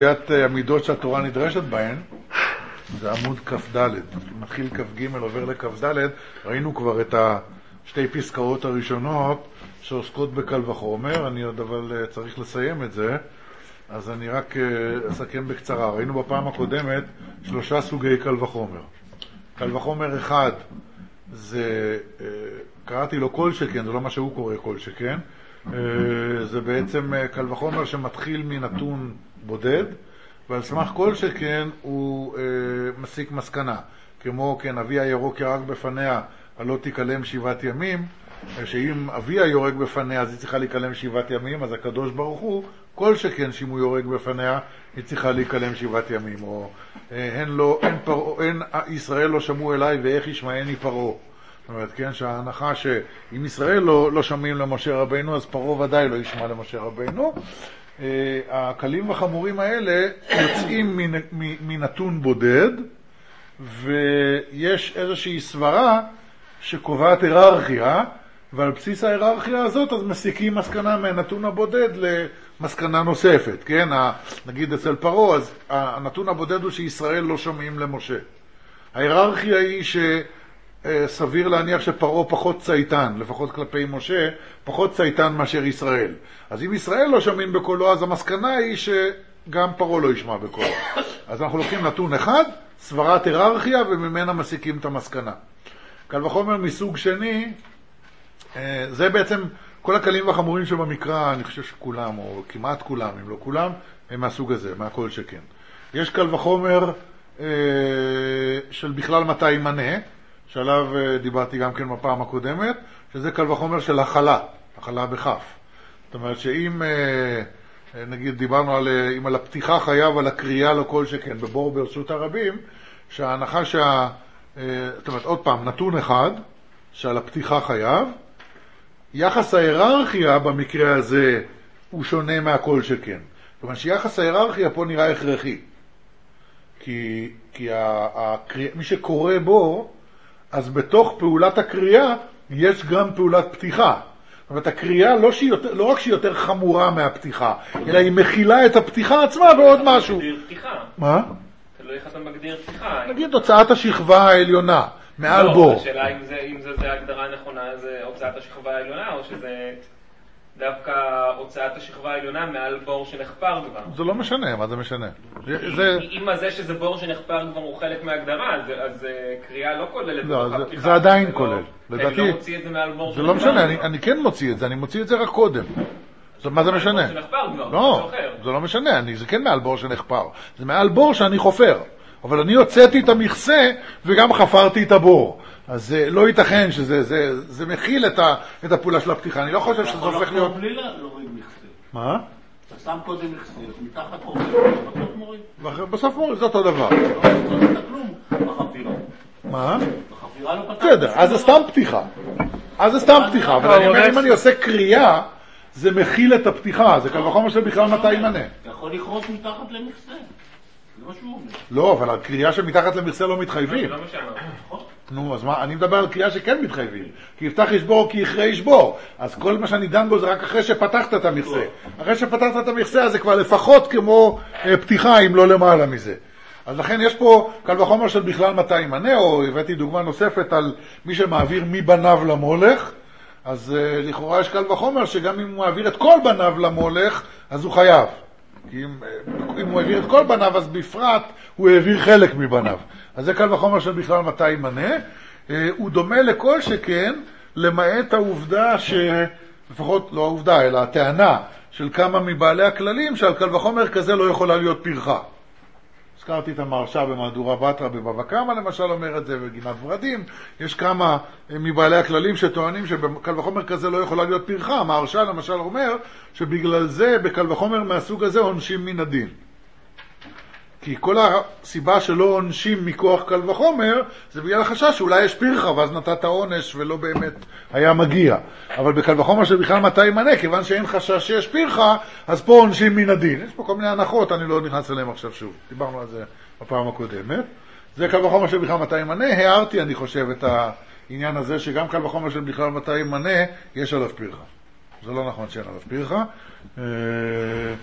המידות שהתורה נדרשת בהן, זה עמוד כ"ד, מתחיל כ"ג עובר לכ"ד, ראינו כבר את שתי פסקאות הראשונות שעוסקות בקל וחומר, אני עוד אבל צריך לסיים את זה, אז אני רק אסכם בקצרה. ראינו בפעם הקודמת 3 סוגי קל וחומר. קל וחומר אחד זה, קראתי לו כל שכן, זה לא מה שהוא קורא כל שכן, זה בעצם קל וחומר שמתחיל מנתון בודד, ועל סמך כל שכן הוא מסיק מסקנה, כמו כן אביה ירוק ירק בפניה, הלא תיכלם 7 ימים, שאם אביה יורק בפניה אז היא צריכה להיכלם 7 ימים, אז הקדוש ברוך הוא, כל שכן שאם הוא יורק בפניה, היא צריכה להיכלם 7 ימים, או אין ישראל לא שמעו אליי ואיך ישמעני פרעה. זאת אומרת, כן, שההנחה שאם ישראל לא שומעים למשה רבינו, אז פרעה ודאי לא ישמע למשה רבינו. הקלים וחמורים האלה יוצאים מנתון בודד, ויש איזושהי סברה שקובעת היררכיה, ועל בסיס ההיררכיה הזאת אז מסיקים מסקנה מהנתון הבודד למסקנה נוספת, כן? נגיד אצל פרעה, אז הנתון הבודד הוא שישראל לא שומעים למשה. ההיררכיה היא סביר להניח שפרעה פחות צייתן, לפחות כלפי משה, פחות צייתן מאשר ישראל. אז אם ישראל לא שומעים בקולו, אז המסקנה היא שגם פרעה לא ישמע בקולו. אז אנחנו לוקחים נתון אחד, סברת היררכיה, וממנה מסיקים את המסקנה. קל וחומר מסוג שני, זה בעצם כל הקלים והחמורים שבמקרא, אני חושב שכולם, או כמעט כולם, אם לא כולם, הם מהסוג הזה, מהכל שכן. יש קל וחומר של בכלל מתי יימנה, שעליו דיברתי גם כן בפעם הקודמת, שזה קל וחומר של החלה בכף. זאת אומרת שאם, נגיד דיברנו על הפתיחה חייב, על הקריאה לא כל שכן, בבור ברשות הרבים, שההנחה זאת אומרת, עוד פעם, נתון אחד, שעל הפתיחה חייב, יחס ההיררכיה במקרה הזה הוא שונה מהכל שכן. זאת אומרת שיחס ההיררכיה פה נראה הכרחי. כי מי שקורא בו, אז בתוך פעולת הקריאה יש גם פעולת פתיחה. זאת אומרת, הקריאה לא רק שהיא יותר חמורה מהפתיחה, אלא היא מכילה את הפתיחה עצמה ועוד משהו. מגדיר פתיחה. מה? תלוי איך אתה מגדיר פתיחה. נגיד הוצאת השכבה העליונה, מעל בור. לא, השאלה אם זה הגדרה נכונה, זה הוצאת השכבה העליונה, או שזה דווקא הוצאת השכבה העליונה מעל בור שנחפר כבר. זה לא משנה, מה זה משנה? אם זה שזה בור שנחפר כבר הוא חלק מההגדרה, אז קריאה לא כוללת. לא, זה עדיין כולל. אני לא מוציא את זה מעל בור זה לא משנה, אני כן מוציא את זה, אני מוציא את זה רק קודם. מה זה משנה? לא, זה לא משנה, זה כן מעל בור שנחפר. זה מעל בור שאני חופר. אבל אני הוצאתי את המכסה וגם חפרתי את הבור. אז לא ייתכן שזה מכיל את הפעולה של הפתיחה. אני לא חושב שזה הופך להיות... בלי להוריד מכסה. מה? אתה שם קודם מכסה, מתחת חופר, בסוף מוריד. בסוף מוריד, זה אותו דבר. לא פתחת כלום בחפירה. מה? בחפירה לא פתחת. בסדר, אז זה סתם פתיחה. אבל אני אומר, אם אני עושה קריאה, זה מכיל את הפתיחה. זה קל וחומר שבכלל מתי יימנה. אתה יכול לכרות מתחת למכסה. זה מה שהוא אומר. לא, אבל הקריאה שמתחת למכסה לא מתחייבים. זה לא משנה. נו, אז מה? אני מדבר על קריאה שכן מתחייבים. כי יפתח ישבור, כי יכרה ישבור. אז כל מה שאני דן בו זה רק אחרי שפתחת את המכסה. אחרי שפתחת את המכסה, אז זה כבר לפחות כמו פתיחה, אם לא למעלה מזה. אז לכן יש פה קל וחומר של בכלל מתי יימנה, או הבאתי דוגמה נוספת על מי שמעביר מבניו למולך, אז לכאורה יש קל וחומר שגם אם הוא מעביר את כל בניו למולך, אז הוא חייב. כי אם הוא העביר את כל בניו, אז בפרט הוא העביר חלק מבניו. אז זה קל וחומר של בכלל מתי יימנה. הוא דומה לכל שכן, למעט העובדה לפחות לא העובדה, אלא הטענה של כמה מבעלי הכללים, שעל קל וחומר כזה לא יכולה להיות פרחה. הזכרתי את המהרש"א במהדורה בתרא בבבא קמא למשל אומר את זה, וגינת ורדים. יש כמה מבעלי הכללים שטוענים שבקל וחומר כזה לא יכולה להיות פרחה. המהרש"א למשל אומר שבגלל זה בקל וחומר מהסוג הזה עונשים מן הדין. כי כל הסיבה שלא עונשים מכוח קל וחומר זה בגלל החשש שאולי יש פרחה ואז נתת עונש ולא באמת היה מגיע. אבל בקל וחומר שבכלל מתי יימנה, כיוון שאין חשש שיש פרחה, אז פה עונשים מן הדין. יש פה כל מיני הנחות, אני לא נכנס אליהם עכשיו שוב. דיברנו על זה בפעם הקודמת. זה קל וחומר שבכלל מתי יימנה. הערתי, אני חושב, את העניין הזה שגם קל וחומר שבכלל מתי יימנה, יש עליו פרחה. זה לא נכון שאין עליו פרחה.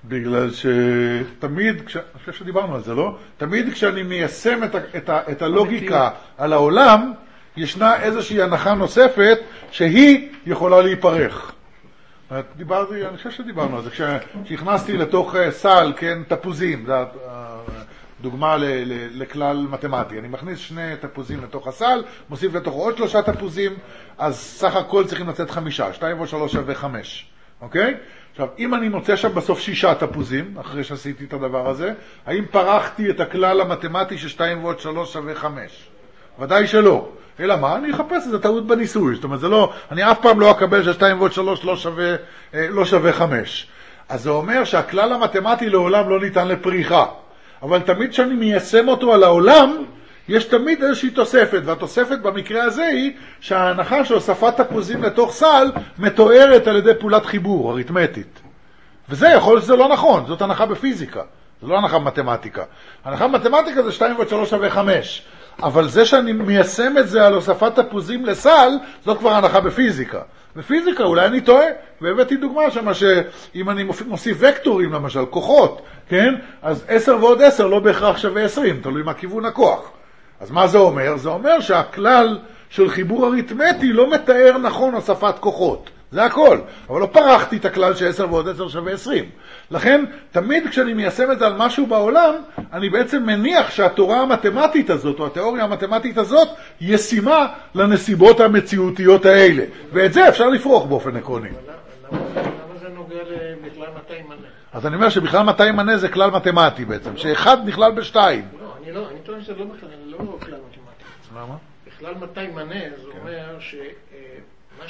בגלל שתמיד, אני חושב שדיברנו על זה, לא? תמיד כשאני מיישם את הלוגיקה על העולם, ישנה איזושהי הנחה נוספת שהיא יכולה להיפרך. אני חושב שדיברנו על זה, כשהכנסתי לתוך סל, כן, תפוזים, זו דוגמה לכלל מתמטי. אני מכניס 2 תפוזים לתוך הסל, מוסיף לתוך עוד 3 תפוזים, אז סך הכל צריכים לצאת 5, 2 ועוד 3 שווה 5, אוקיי? עכשיו, אם אני מוצא שם בסוף 6 תפוזים, אחרי שעשיתי את הדבר הזה, האם פרחתי את הכלל המתמטי ש2 ועוד 3 שווה 5? ודאי שלא. אלא מה? אני אחפש איזה טעות בניסוי. זאת אומרת, זה לא, אני אף פעם לא אקבל ש2 ועוד 3 לא שווה 5. אז זה אומר שהכלל המתמטי לעולם לא ניתן לפריחה. אבל תמיד שאני מיישם אותו על העולם, יש תמיד איזושהי תוספת, והתוספת במקרה הזה היא שההנחה שהוספת תפוזים לתוך סל מתוארת על ידי פעולת חיבור, אריתמטית. וזה יכול להיות שזה לא נכון, זאת הנחה בפיזיקה, זה לא הנחה במתמטיקה. הנחה במתמטיקה זה 2 ועוד 3 שווה 5. אבל זה שאני מיישם את זה על הוספת תפוזים לסל, זאת כבר הנחה בפיזיקה. בפיזיקה אולי אני טועה, והבאתי דוגמה שמה שאם אני מוסיף וקטורים, למשל כוחות, כן? אז 10 ועוד 10 לא בהכרח שווה 20, תלוי מה כיוון הכוח. אז מה זה אומר? זה אומר שהכלל של חיבור אריתמטי לא מתאר נכון הוספת כוחות. זה הכל. אבל לא פרחתי את הכלל ש10 ועוד 10 שווה 20. לכן, תמיד כשאני מיישם את זה על משהו בעולם, אני בעצם מניח שהתורה המתמטית הזאת, או התיאוריה המתמטית הזאת, ישימה לנסיבות המציאותיות האלה. ואת זה אפשר לפרוח באופן עקרוני. למה זה נוגע בכלל 200 מנה? אז אני אומר שבכלל 200 מנה זה כלל מתמטי בעצם, שאחד נכלל בשתיים. לא, אני טוען שזה לא כלל מתמטי. למה? בכלל 200 מנה, זה אומר שמה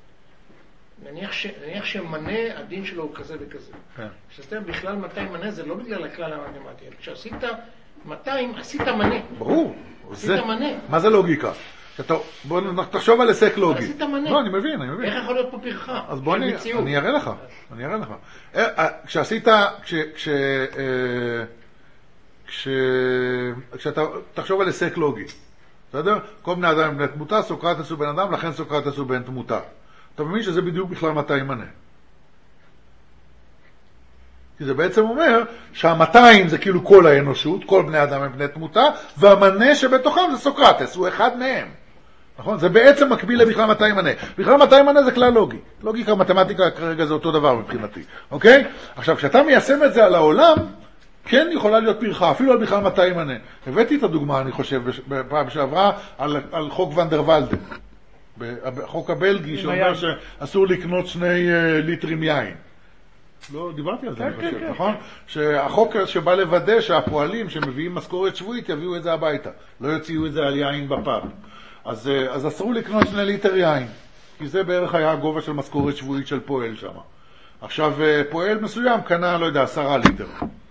נניח שמנה, הדין שלו הוא כזה וכזה. כשאתה בכלל 200 מנה, זה לא בגלל הכלל המתמטי. כשעשית 200, עשית מנה. ברור. עשית מנה. מה זה לוגיקה? בוא תחשוב על היסק לוגי. עשית מנה. לא, אני מבין. איך יכול להיות פה פרחה? אז בוא אני אראה לך. כשעשית, כשאתה תחשוב על היסק לוגי. בסדר? כל בני אדם הם בני תמותה, סוקרטס הוא בן אדם, לכן סוקרטס הוא בן תמותה. אתה מבין שזה בדיוק בכלל 200 מנה. כי זה בעצם אומר שה200 זה כאילו כל האנושות, כל בני אדם הם בני תמותה, והמנה שבתוכם זה סוקרטס, הוא אחד מהם. נכון? זה בעצם מקביל לבכלל 200 מנה. בכלל 200 מנה זה כלל לוגי. לוגיקה, מתמטיקה כרגע זה אותו דבר מבחינתי. אוקיי? עכשיו, כשאתה מיישם את זה על העולם, כן יכולה להיות פרחה, אפילו על בכלל 200 מנה. הבאתי את הדוגמה, אני חושב, בפעם שעברה, על חוק ונדרוולדה. בחוק הבלגי שאומר שאסור לקנות 2 ליטרים יין. לא, דיברתי על זה, אני חושב, נכון? שהחוק שבא לוודא שהפועלים שמביאים משכורת שבועית יביאו את זה הביתה. לא יוציאו את זה על יין בפאב. אז אסרו לקנות 2 ליטר יין. כי זה בערך היה הגובה של משכורת שבועית של פועל שם. עכשיו, פועל מסוים קנה, לא יודע, 10 ליטר.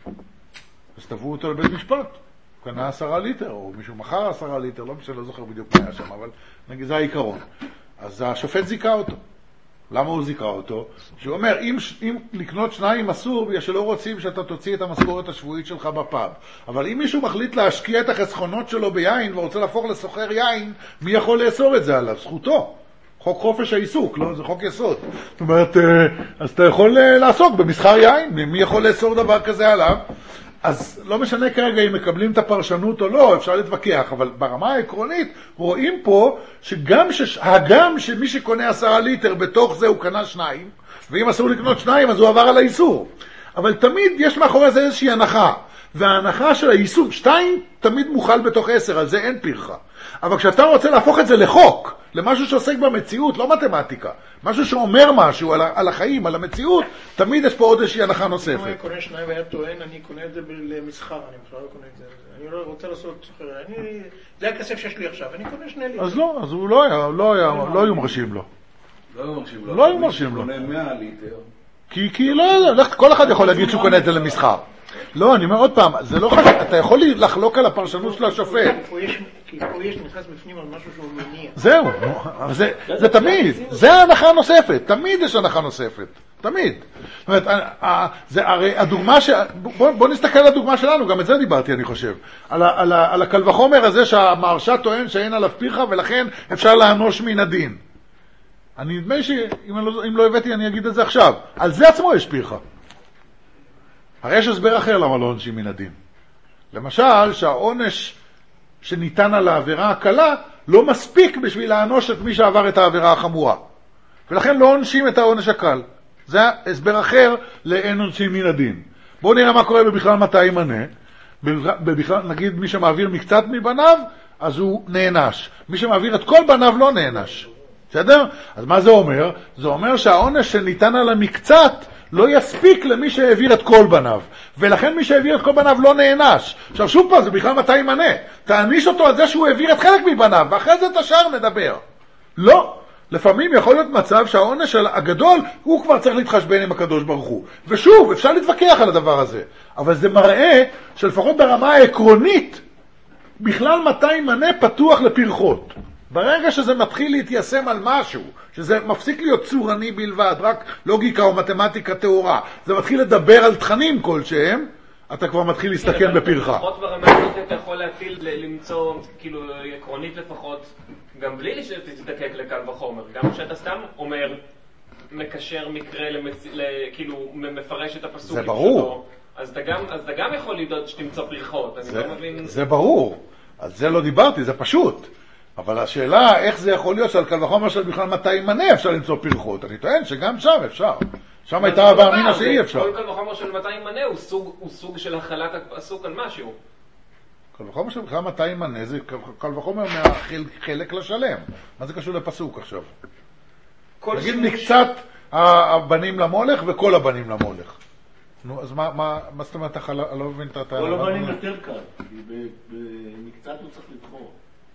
אז תבואו אותו לבית משפט. קנה 10 ליטר, או מישהו מכר 10 ליטר, לא משנה, לא זוכר בדיוק מה היה שם, אבל נגיד, זה העיקרון. אז השופט זיקה אותו. למה הוא זיקה אותו? שהוא אומר, אם לקנות 2 אסור, בגלל שלא רוצים שאתה תוציא את המשכורת השבועית שלך בפאב. אבל אם מישהו מחליט להשקיע את החסכונות שלו ביין, ורוצה להפוך לסוחר יין, מי יכול לאסור את זה עליו? זכותו. חוק חופש העיסוק, לא? זה חוק יסוד. זאת אומרת, אז אתה יכול לעסוק במסחר יין, מי יכול לאסור דבר כזה עליו? אז לא משנה כרגע אם מקבלים את הפרשנות או לא, אפשר להתווכח, אבל ברמה העקרונית רואים פה שגם שמי שקונה 10 ליטר בתוך זה הוא קנה 2, ואם אסור לקנות 2 אז הוא עבר על האיסור. אבל תמיד יש מאחורי זה איזושהי הנחה, וההנחה של האיסור, 2 תמיד מוכל בתוך 10, על זה אין פרחה. אבל כשאתה רוצה להפוך את זה לחוק, למשהו שעוסק במציאות, לא מתמטיקה, משהו שאומר משהו על החיים, על המציאות, תמיד יש פה עוד איזושהי הנחה נוספת. אם אני קונה 2 והיה טוען, אני קונה את זה למסחר, אני בכלל לא קונה את זה. אני לא רוצה לעשות סוחר, זה הכסף שיש לי עכשיו, אני קונה 2 ליטר. אז לא, אז הוא לא היו מרשים לו. לא היו מרשים לו. קונה 100 ליטר. כי לא, כל אחד יכול להגיד שהוא קונה את זה למסחר. לא, אני אומר עוד פעם, זה לא חשוב, אתה יכול לחלוק על הפרשנות של השופט. כי פה יש נכנס בפנים על משהו שהוא מניע. זהו, זה תמיד, זה ההנחה הנוספת, תמיד יש הנחה נוספת, תמיד. זאת אומרת, הרי הדוגמה בוא נסתכל על הדוגמה שלנו, גם את זה דיברתי אני חושב, על הקל וחומר הזה שהמהרש"א טוען שאין עליו פרחה ולכן אפשר לאנוש מן הדין. אני נדמה שאם לא הבאתי אני אגיד את זה עכשיו, על זה עצמו יש פרחה. הרי יש הסבר אחר למה לא עונשים מן הדין. למשל, שהעונש שניתן על העבירה הקלה לא מספיק בשביל לענוש את מי שעבר את העבירה החמורה. ולכן לא עונשים את העונש הקל. זה הסבר אחר לאין עונשים מן הדין. בואו נראה מה קורה בבכלל מתי יימנה. בכלל, נגיד מי שמעביר מקצת מבניו, אז הוא נענש. מי שמעביר את כל בניו לא נענש. בסדר? אז מה זה אומר? זה אומר שהעונש שניתן על המקצת לא יספיק למי שהעביר את כל בניו. ולכן מי שהעביר את כל בניו לא נענש. עכשיו שוב פעם, זה בכלל מתי יימנה. תעניש אותו על זה שהוא העביר את חלק מבניו, ואחרי זה את השאר נדבר. לא. לפעמים יכול להיות מצב שהעונש הגדול הוא כבר צריך להתחשבן עם הקדוש ברוך הוא. ושוב, אפשר להתווכח על הדבר הזה. אבל זה מראה שלפחות ברמה העקרונית, בכלל מתי יימנה פתוח לפרחות. ברגע שזה מתחיל להתיישם על משהו, שזה מפסיק להיות צורני בלבד, רק לוגיקה או מתמטיקה תאורה, זה מתחיל לדבר על תכנים כלשהם, אתה כבר מתחיל להסתכן בפרחה. לפחות ברמה הזאת אתה יכול למצוא, כאילו עקרונית לפחות, גם בלי שתזדקק לקל וחומר. גם כשאתה סתם אומר, מקשר מקרה, כאילו מפרש את הפסוק. זה ברור. אז אתה גם יכול לדעת שתמצוא פרחות. אני לא מבין... זה ברור. על זה לא דיברתי, זה פשוט. אבל השאלה, איך זה יכול להיות שעל קל וחומר של בכלל מתי יימנה אפשר למצוא פרחות? אני טוען שגם שם אפשר. שם הייתה הבאמינה שאי אפשר. כל קל וחומר של מתי יימנה הוא סוג של החלת הפסוק על משהו. קל וחומר של בכלל מתי יימנה זה קל וחומר מהחלק לשלם. מה זה קשור לפסוק עכשיו? נגיד מקצת הבנים למולך וכל הבנים למולך. נו, אז מה זאת אומרת, אני לא מבין את כל הבנים יותר קל, במקצת הוא צריך לבחור.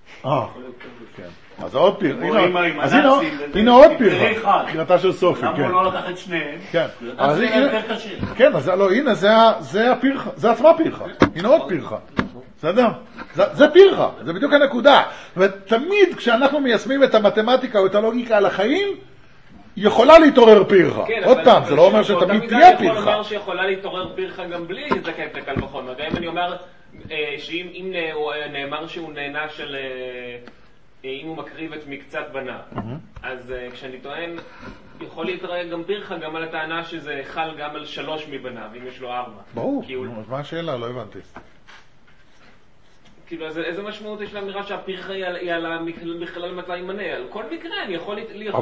אז עוד פרחה. הנה עוד פרחה. קריאתה של סופי. למה הוא לא לקח את שניהם? כן. אז זה יותר קשה. כן, אז לא, הנה זה הפרחה. זה עצמה פרחה. הנה עוד פרחה. בסדר? זה פרחה. זה בדיוק הנקודה. ותמיד כשאנחנו מיישמים את המתמטיקה או את הלוגיקה על החיים, יכולה להתעורר פרחה. עוד פעם, זה לא אומר שתמיד תהיה פרחה. יכול לומר שיכולה להתעורר פרחה גם בלי להזדקק לקל וחומר. גם אם אני אומר שאם נאמר שהוא נהנה של... אם הוא מקריב את מקצת בניו. אז כשאני טוען, יכול להתעורר גם פרחה גם על הטענה שזה חל גם על 3 מבניו, אם יש לו 4. ברור. אז מה השאלה? לא הבנתי. כאילו, איזה משמעות יש לאמירה שהפרחה היא על בכלל מתי יימנה? על כל מקרה אני יכול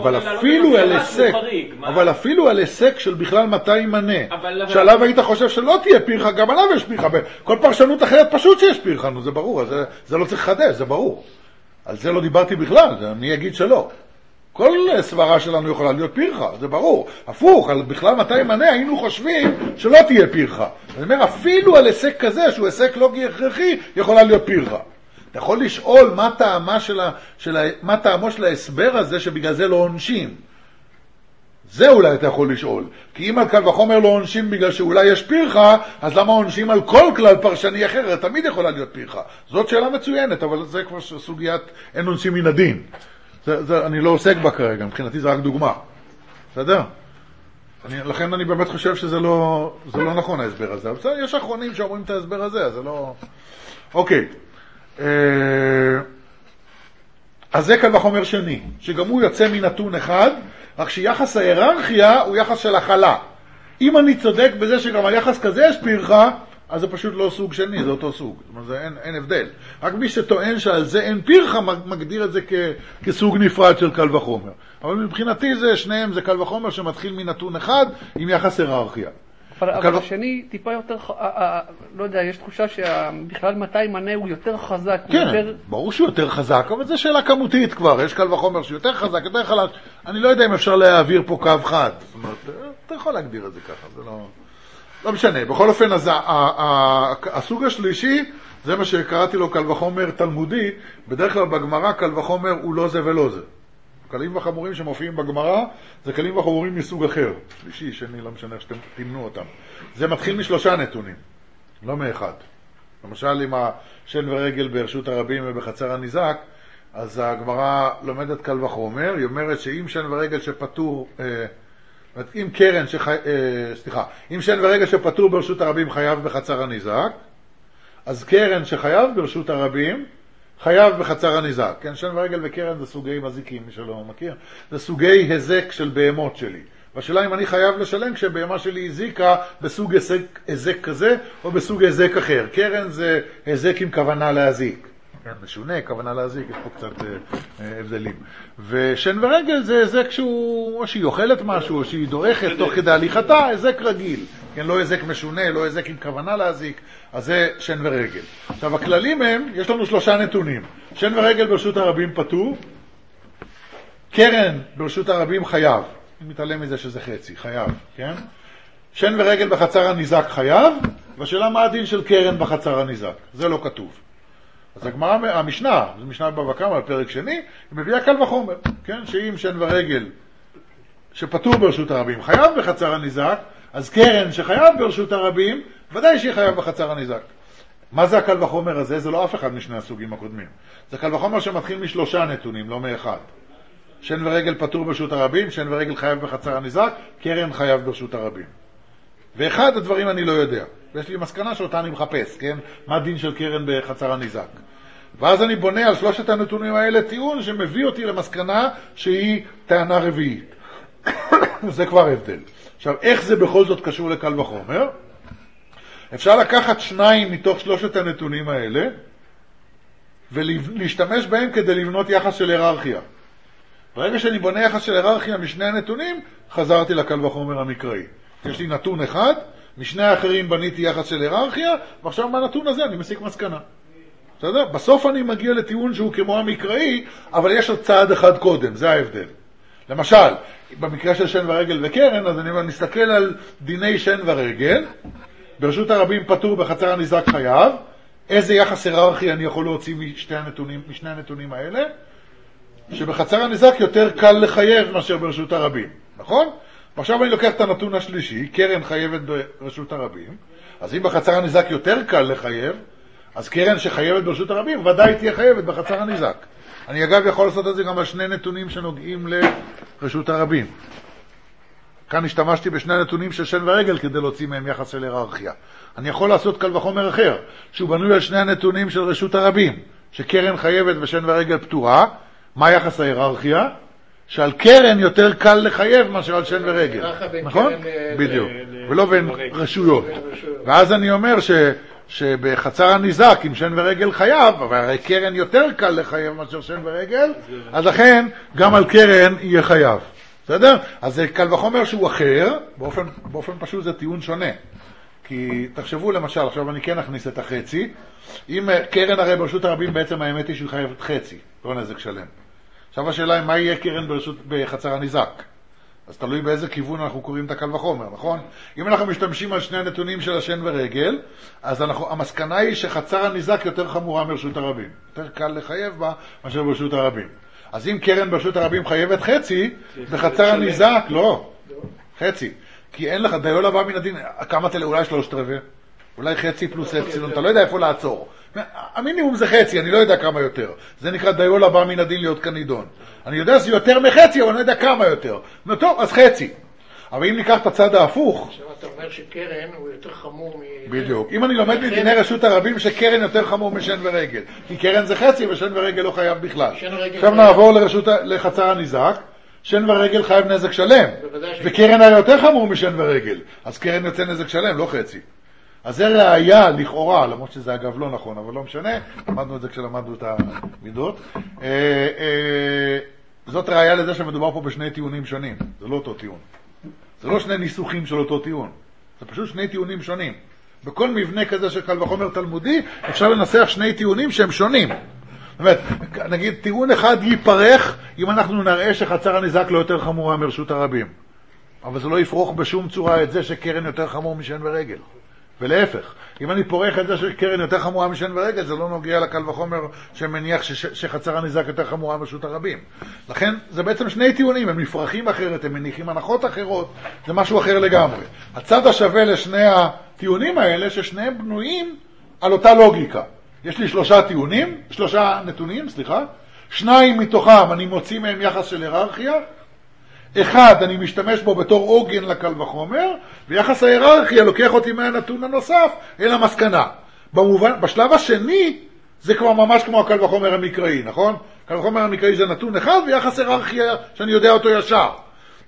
אבל אפילו על עסק של בכלל מתי יימנה, שעליו היית חושב שלא תהיה פרחה, גם עליו יש פרחה. כל פרשנות אחרת פשוט שיש פרחה, נו, זה ברור, זה לא צריך לחדש, זה ברור. על זה לא דיברתי בכלל, אני אגיד שלא. כל סברה שלנו יכולה להיות פרחה, זה ברור. הפוך, על בכלל מתי יימנה היינו חושבים שלא תהיה פרחה. אני אומר, אפילו על עסק כזה, שהוא עסק לוגי הכרחי, יכולה להיות פרחה. אתה יכול לשאול מה טעמו של ההסבר הזה שבגלל זה לא עונשים. זה אולי אתה יכול לשאול. כי אם על קל וחומר לא עונשים בגלל שאולי יש פרחה, אז למה עונשים על כל כלל פרשני אחר? תמיד יכולה להיות פרחה. זאת שאלה מצוינת, אבל זה כבר סוגיית אין עונשים מן הדין. אני לא עוסק בה כרגע, מבחינתי זה רק דוגמה. בסדר? לכן אני באמת חושב שזה לא נכון ההסבר הזה. אבל יש אחרונים שאומרים את ההסבר הזה, אז זה לא... אוקיי. אז זה קל וחומר שני, שגם הוא יוצא מנתון אחד, רק שיחס ההיררכיה הוא יחס של החלה. אם אני צודק בזה שגם על יחס כזה יש פרחה, אז זה פשוט לא סוג שני, זה אותו סוג. זאת אומרת, אין הבדל. רק מי שטוען שעל זה אין פרחה, מגדיר את זה כסוג נפרד של קל וחומר. אבל מבחינתי שניהם זה קל וחומר שמתחיל מנתון אחד עם יחס היררכיה. אבל השני טיפה יותר, לא יודע, יש תחושה שבכלל מתי יימנה הוא יותר חזק. כן, ברור שהוא יותר חזק, אבל זו שאלה כמותית כבר. יש קל וחומר שהוא יותר חזק, יותר חלש. אני לא יודע אם אפשר להעביר פה קו חד. זאת אומרת, אתה יכול להגדיר את זה ככה, זה לא משנה. בכל אופן, אז הסוג השלישי, זה מה שקראתי לו קל וחומר תלמודי. בדרך כלל בגמרא קל וחומר הוא לא זה ולא זה. קלים וחמורים שמופיעים בגמרא, זה קלים וחמורים מסוג אחר. שלישי, שני, לא משנה איך שאתם תמנו אותם. זה מתחיל מ3 נתונים, לא מאחד. למשל, עם השן ורגל ברשות הרבים ובחצר הניזק, אז הגמרא לומדת קל וחומר, היא אומרת שאם שן ורגל שפטור, אם שן ורגל שפטור ברשות הרבים חייב בחצר הניזק, אז קרן שחייב ברשות הרבים, חייב בחצר הניזק. כן, שן ורגל וקרן זה סוגי מזיקים, מי שלא מכיר. זה סוגי הזק של בהמות שלי. והשאלה אם אני חייב לשלם כשבהמה שלי הזיקה בסוג הזק כזה או בסוג הזק אחר. קרן זה הזק עם כוונה להזיק. כן, משונה, כוונה להזיק, יש פה קצת הבדלים. ושן ורגל זה הזק או שהיא אוכלת משהו, או שהיא דורכת תוך כדי הליכתה, הזק רגיל. כן, לא הזק משונה, לא הזק עם כוונה להזיק, אז זה שן ורגל. עכשיו, הכללים הם, יש לנו 3 נתונים. שן ורגל ברשות הרבים פטור, קרן ברשות הרבים חייב. אני מתעלם מזה שזה חצי, חייב, כן? שן ורגל בחצר הניזק חייב, והשאלה מה הדין של קרן בחצר הניזק. זה לא כתוב. אז המשנה, זו משנה בבא קמא על פרק שני, היא מביאה קל וחומר, כן? שאם שן ורגל שפטור ברשות הרבים חייב בחצר הניזק, אז קרן שחייב ברשות הרבים, ודאי שהיא חייב בחצר הניזק. מה זה הקל וחומר הזה? זה לא אף אחד משני הסוגים הקודמים. זה קל וחומר שמתחיל מ3 נתונים, לא מאחד. שן ורגל פטור ברשות הרבים, שן ורגל חייב בחצר הניזק, קרן חייב ברשות הרבים. ואחד הדברים אני לא יודע. ויש לי מסקנה שאותה אני מחפש, כן? מה הדין של קרן בחצר הניזק. ואז אני בונה על 3 הנתונים האלה טיעון שמביא אותי למסקנה שהיא טענה רביעית. זה כבר הבדל. עכשיו, איך זה בכל זאת קשור לקל וחומר? אפשר לקחת 2 מתוך 3 הנתונים האלה, ולהשתמש בהם כדי לבנות יחס של היררכיה. ברגע שאני בונה יחס של היררכיה משני הנתונים, חזרתי לקל וחומר המקראי. יש לי נתון אחד, משני האחרים בניתי יחס של היררכיה, ועכשיו מהנתון הזה אני מסיק מסקנה. בסדר? בסוף אני מגיע לטיעון שהוא כמו המקראי, אבל יש עוד צעד אחד קודם, זה ההבדל. למשל, במקרה של שן ורגל וקרן, אז אני מסתכל על דיני שן ורגל, ברשות הרבים פטור בחצר הניזק חייב, איזה יחס היררכי אני יכול להוציא משני הנתונים האלה? שבחצר הניזק יותר קל לחייב מאשר ברשות הרבים, נכון? ועכשיו אני לוקח את הנתון השלישי, קרן חייבת ברשות הרבים, אז אם בחצר הניזק יותר קל לחייב, אז קרן שחייבת ברשות הרבים ודאי תהיה חייבת בחצר הניזק. אני אגב יכול לעשות את זה גם על 2 נתונים שנוגעים לרשות הרבים. כאן השתמשתי בשני הנתונים של שן ורגל כדי להוציא מהם יחס של היררכיה. אני יכול לעשות קל וחומר אחר, שהוא בנוי על 2 הנתונים של רשות הרבים, שקרן חייבת ושן ורגל פטורה. מה יחס ההיררכיה? שעל קרן יותר קל לחייב מאשר על שן ורגל. נכון? בדיוק. ולא בין רשויות. ואז אני אומר שבחצר הניזק, עם שן ורגל חייב, אבל הרי קרן יותר קל לחייב מאשר שן ורגל, אז לכן גם על קרן יהיה חייב. בסדר? אז זה קל וחומר שהוא אחר, באופן פשוט זה טיעון שונה. כי תחשבו למשל, עכשיו אני כן אכניס את החצי, אם קרן הרי ברשות הרבים בעצם האמת היא שהוא חייבת חצי, לא נזק שלם. עכשיו השאלה היא מה יהיה קרן בחצר הניזק. אז תלוי באיזה כיוון אנחנו קוראים את הקל וחומר, נכון? אם אנחנו משתמשים על 2 הנתונים של השן ורגל, אז המסקנה היא שחצר הניזק יותר חמורה מרשות הרבים. יותר קל לחייב בה מאשר ברשות הרבים. אז אם קרן ברשות הרבים חייבת חצי, בחצר הניזק, לא, חצי. כי אין לך, דיול הבא מן הדין, כמה אולי 3/4? אולי חצי פלוס אפסילון, אתה לא יודע איפה לעצור. המינימום זה חצי, אני לא יודע כמה יותר. זה נקרא דיול הבא מן הדין להיות כנידון. אני יודע שזה יותר מחצי, אבל אני לא יודע כמה יותר. טוב, אז חצי. אבל אם ניקח את הצד ההפוך... עכשיו אתה אומר שקרן הוא יותר חמור בדיוק. אם אני לומד מדיני רשות הרבים שקרן יותר חמור משן ורגל. כי קרן זה חצי ושן ורגל לא חייב בכלל. עכשיו נעבור לחצר הניזק. שן ורגל חייב נזק שלם. וקרן היה יותר חמור משן ורגל. אז קרן יוצא נזק שלם, לא חצי. אז זה ראיה לכאורה, למרות שזה אגב לא נכון, אבל לא משנה, למדנו את זה כשלמדנו את המידות. זאת ראיה לזה שמדובר פה בשני טיעונים שונים, זה לא אותו טיעון. זה לא 2 ניסוחים של אותו טיעון, זה פשוט 2 טיעונים שונים. בכל מבנה כזה של קל וחומר תלמודי, אפשר לנסח 2 טיעונים שהם שונים. זאת אומרת, נגיד, טיעון אחד ייפרך אם אנחנו נראה שחצר הניזק לא יותר חמורה מרשות הרבים. אבל זה לא יפרוך בשום צורה את זה שקרן יותר חמור משן ורגל. ולהפך, אם אני פורח את זה שקרן יותר חמורה משן ורגל, זה לא נוגע לקל וחומר שמניח שחצר הניזק יותר חמורה מרשות הרבים. לכן, זה בעצם 2 טיעונים, הם נפרחים אחרת, הם מניחים הנחות אחרות, זה משהו אחר לגמרי. הצד השווה לשני הטיעונים האלה, ששניהם בנויים על אותה לוגיקה. יש לי 3 נתונים, 2 מתוכם אני מוציא מהם יחס של היררכיה, 1 אני משתמש בו בתור עוגן לקל וחומר, ויחס ההיררכיה לוקח אותי מהנתון הנוסף אל המסקנה. בשלב השני זה כבר ממש כמו הקל וחומר המקראי, נכון? קל וחומר המקראי זה נתון אחד ויחס היררכיה שאני יודע אותו ישר.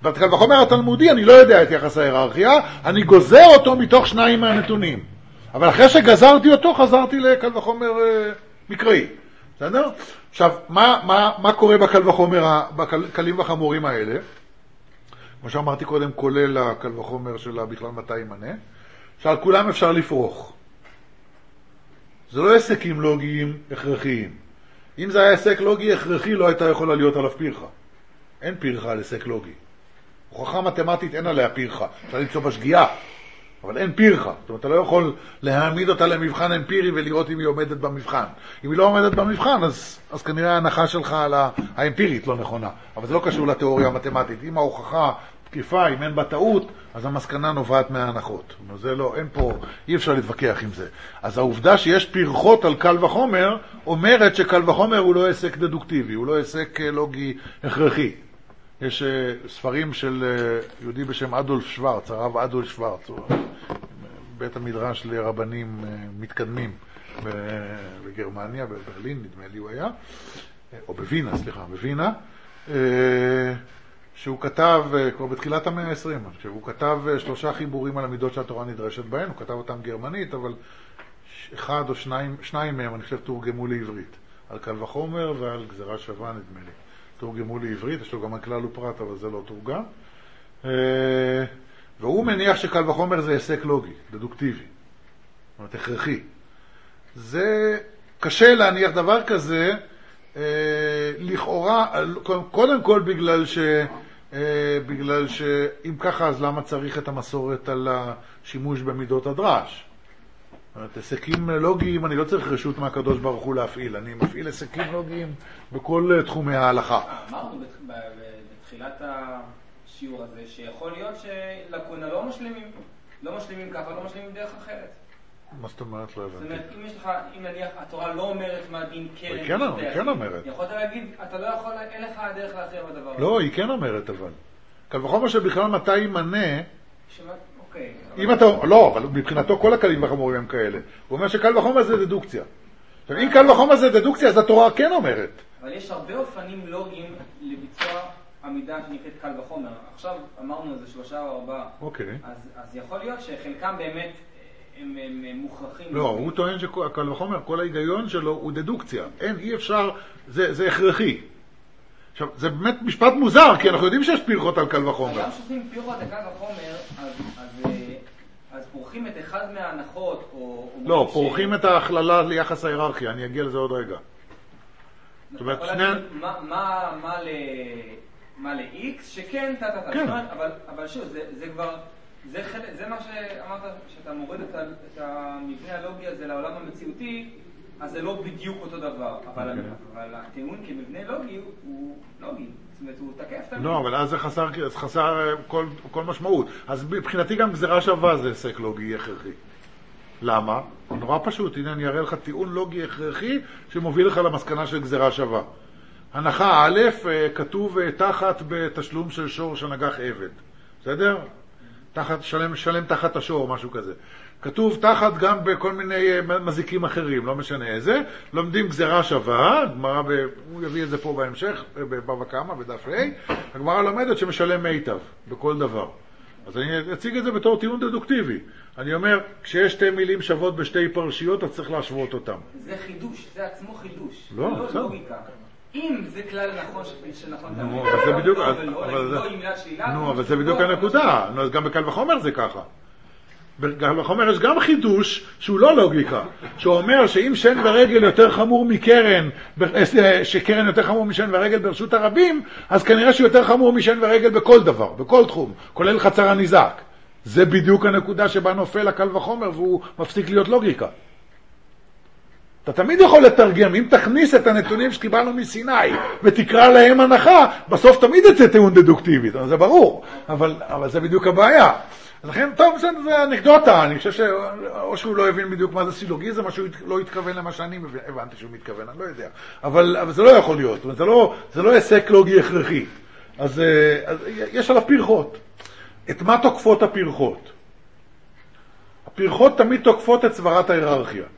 בקל וחומר התלמודי אני לא יודע את יחס ההיררכיה, אני גוזר אותו מתוך שניים מהנתונים. אבל אחרי שגזרתי אותו, חזרתי לקל וחומר מקראי. בסדר? עכשיו, מה קורה בקל וחומר, בקלים וחמורים האלה? כמו שאמרתי קודם, כולל הקל וחומר של בכלל 200 מנה, שעל כולם אפשר לפרוך. זה לא עסקים לוגיים הכרחיים. אם זה היה עסק לוגי הכרחי, לא הייתה יכולה להיות עליו פירחה. אין פירחה על עסק לוגי. הוכחה מתמטית אין עליה פירחה. אפשר למצוא בשגיאה, אבל אין פירחה. זאת אומרת, אתה לא יכול להעמיד אותה למבחן אמפירי ולראות אם היא עומדת במבחן. אם היא לא עומדת במבחן, אז כנראה ההנחה שלך על האמפירית לא נכונה. אבל זה לא קשור לתיאוריה המתמטית. אם ההוכחה תקיפה, אם אין בה טעות, אז המסקנה נובעת מההנחות. זה לא, אין פה, אי אפשר להתווכח עם זה. אז העובדה שיש פירחות על קל וחומר, אומרת שקל וחומר הוא לא עסק דדוקטיבי, הוא לא עסק לוגי הכרחי. יש ספרים של יהודי בשם אדולף שוורץ, הרב אדולף שוורץ, בית המדרש לרבנים מתקדמים בגרמניה, בברלין נדמה לי הוא היה, או בווינה, סליחה, בווינה, שהוא כתב כבר בתחילת המאה ה-20, שהוא כתב 3 חיבורים על המידות שהתורה נדרשת בהן, הוא כתב אותם גרמנית, אבל 1 או 2 מהם אני חושב תורגמו לעברית, על קל וחומר ועל גזרה שווה נדמה לי. תורגמו לעברית, יש לו גם הכלל ופרט, אבל זה לא תורגם. והוא מניח שקל וחומר זה עסק לוגי, דדוקטיבי, זאת אומרת, הכרחי. זה קשה להניח דבר כזה, לכאורה, קודם כל בגלל שאם ככה, אז למה צריך את המסורת על השימוש במידות הדרש? זאת אומרת, עסקים לוגיים, אני לא צריך רשות מהקדוש ברוך הוא להפעיל, אני מפעיל עסקים לוגיים בכל תחומי ההלכה. אמרנו בתחילת השיעור הזה, שיכול להיות שלקונה לא משלימים ככה, לא משלימים דרך אחרת. מה זאת אומרת? לא הבנתי. זאת אומרת, אם יש לך, אם נניח התורה לא אומרת מה דין קרן, היא כן אומרת. יכולת להגיד, אתה לא יכול, אין לך דרך להכריע בדבר. לא, היא כן אומרת אבל. קל וחומר שבכלל 200 מנה, אוקיי. אם אתה, לא, אבל מבחינתו כל הקלים וחומרים הם כאלה. הוא אומר שקל וחומר זה דדוקציה. עכשיו, אם קל וחומר זה דדוקציה, אז התורה כן אומרת. אבל יש הרבה אופנים לוגיים לביצוע עמידה שנקראת קל וחומר. עכשיו אמרנו איזה 3 או 4. אוקיי. אז יכול להיות שחלקם באמת הם מוכרחים. לא, הוא טוען שקל וחומר, כל ההיגיון שלו הוא דדוקציה. אין, אי אפשר, זה הכרחי. עכשיו, זה באמת משפט מוזר, כי אנחנו יודעים שיש פירחות על קל וחומר. גם שעושים פירחות על קל וחומר, אז פורחים את אחד מההנחות, או... לא, פורחים את ההכללה ליחס ההיררכיה, אני אגיע לזה עוד רגע. זאת אומרת, מה ל-X, שכן, כן. אבל שוב, זה כבר... זה מה שאמרת, שאתה מוריד את המבנה הלוגי הזה לעולם המציאותי, אז זה לא בדיוק אותו דבר. אבל הטיעון כמבנה לוגי הוא לוגי. זאת אומרת, הוא תקף תמיד. לא, אבל אז זה חסר כל משמעות. אז מבחינתי גם גזירה שווה זה עסק לוגי הכרחי. למה? נורא פשוט. הנה אני אראה לך טיעון לוגי הכרחי שמוביל לך למסקנה של גזירה שווה. הנחה א', כתוב תחת בתשלום של שור שנגח עבד. בסדר? שלם תחת השור, משהו כזה. כתוב תחת גם בכל מיני מזיקים אחרים, לא משנה איזה. לומדים גזירה שווה, הוא יביא את זה פה בהמשך, בבבא קמא, בדף ה'. הגמרא לומדת שמשלם מיטב בכל דבר. אז אני אציג את זה בתור טיעון דדוקטיבי. אני אומר, כשיש 2 מילים שוות בשתי פרשיות, אז צריך להשוות אותם. זה חידוש, זה עצמו חידוש. לא, זה לא לוגיקה. אם זה כלל נכון שנכון תמיד, אבל זה בדיוק, אבל זה בדיוק הנקודה. אז גם בקל וחומר זה ככה. בקל וחומר יש גם חידוש שהוא לא לוגיקה, שאומר שאם שן ורגל יותר חמור מקרן, שקרן יותר חמור משן ורגל ברשות הרבים, אז כנראה שהוא יותר חמור משן ורגל בכל דבר, בכל תחום, כולל חצר הניזק. זה בדיוק הנקודה שבה נופל הקל וחומר והוא מפסיק להיות לוגיקה. אתה תמיד יכול לתרגם, אם תכניס את הנתונים שקיבלנו מסיני ותקרא להם הנחה, בסוף תמיד יצא טיעון דדוקטיבי, זה ברור, אבל זה בדיוק הבעיה. לכן, טוב, זה אנקדוטה, אני חושב או שהוא לא הבין בדיוק מה זה סילוגיזם, או שהוא לא התכוון למה שאני הבנתי שהוא מתכוון, אני לא יודע. אבל זה לא יכול להיות, זה לא עסק לוגי הכרחי. אז יש עליו פירחות. את מה תוקפות הפירחות? הפירחות תמיד תוקפות את סברת ההיררכיה.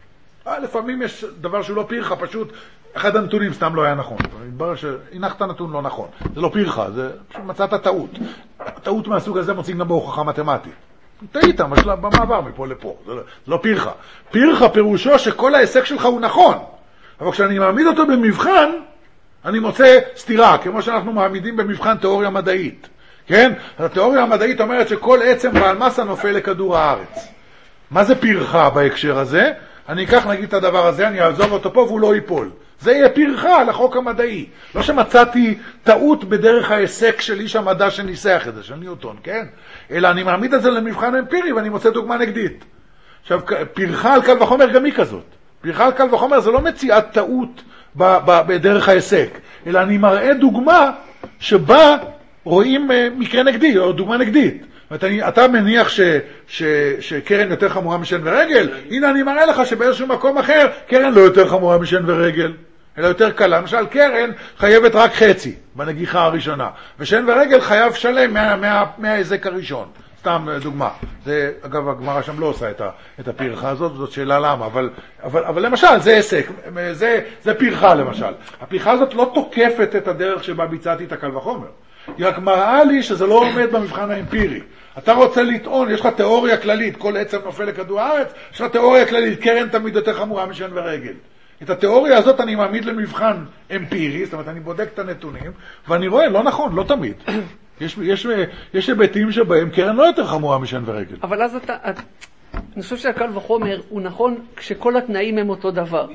לפעמים יש דבר שהוא לא פירחה, פשוט אחד הנתונים סתם לא היה נכון. מתברר שהנחת נתון לא נכון. זה לא פירחה, זה פשוט מצאת טעות. טעות מהסוג הזה מוצאים גם בהוכחה מתמטית. טעית, במעבר מפה לפה. זה לא פירחה. פירחה פירושו שכל העסק שלך הוא נכון. אבל כשאני מעמיד אותו במבחן, אני מוצא סתירה, כמו שאנחנו מעמידים במבחן תיאוריה מדעית. כן? התיאוריה המדעית אומרת שכל עצם בעל מסה נופל לכדור הארץ. מה זה פירחה בהקשר הזה? אני אקח נגיד את הדבר הזה, אני אעזוב אותו פה והוא לא ייפול. זה יהיה פירחה על החוק המדעי. לא שמצאתי טעות בדרך העסק של איש המדע שניסח את זה, של ניוטון, כן? אלא אני מעמיד את זה למבחן אמפירי ואני מוצא דוגמה נגדית. עכשיו, פירחה על קל וחומר גם היא כזאת. פירחה על קל וחומר זה לא מציאת טעות בדרך העסק, אלא אני מראה דוגמה שבה רואים מקרה נגדי, או דוגמה נגדית. אתה מניח שקרן יותר חמורה משן ורגל? הנה אני מראה לך שבאיזשהו מקום אחר קרן לא יותר חמורה משן ורגל, אלא יותר קלה. למשל קרן חייבת רק חצי בנגיחה הראשונה, ושן ורגל חייב שלם מהעזק הראשון. סתם דוגמה. זה, אגב, הגמרא שם לא עושה את הפירחה הזאת, וזאת שאלה למה, אבל למשל, זה עסק, זה פירחה למשל. הפירחה הזאת לא תוקפת את הדרך שבה ביצעתי את הקל וחומר. היא רק מראה לי שזה לא עומד במבחן האמפירי. אתה רוצה לטעון, יש לך תיאוריה כללית, כל עצם נופל לכדור הארץ, יש לך תיאוריה כללית, קרן תמיד יותר חמורה משן ורגל. את התיאוריה הזאת אני מעמיד למבחן אמפירי, זאת אומרת, אני בודק את הנתונים, ואני רואה, לא נכון, לא תמיד. יש היבטים שבהם קרן לא יותר חמורה משן ורגל. אבל אז אני חושב שהקל וחומר הוא נכון כשכל התנאים הם אותו דבר.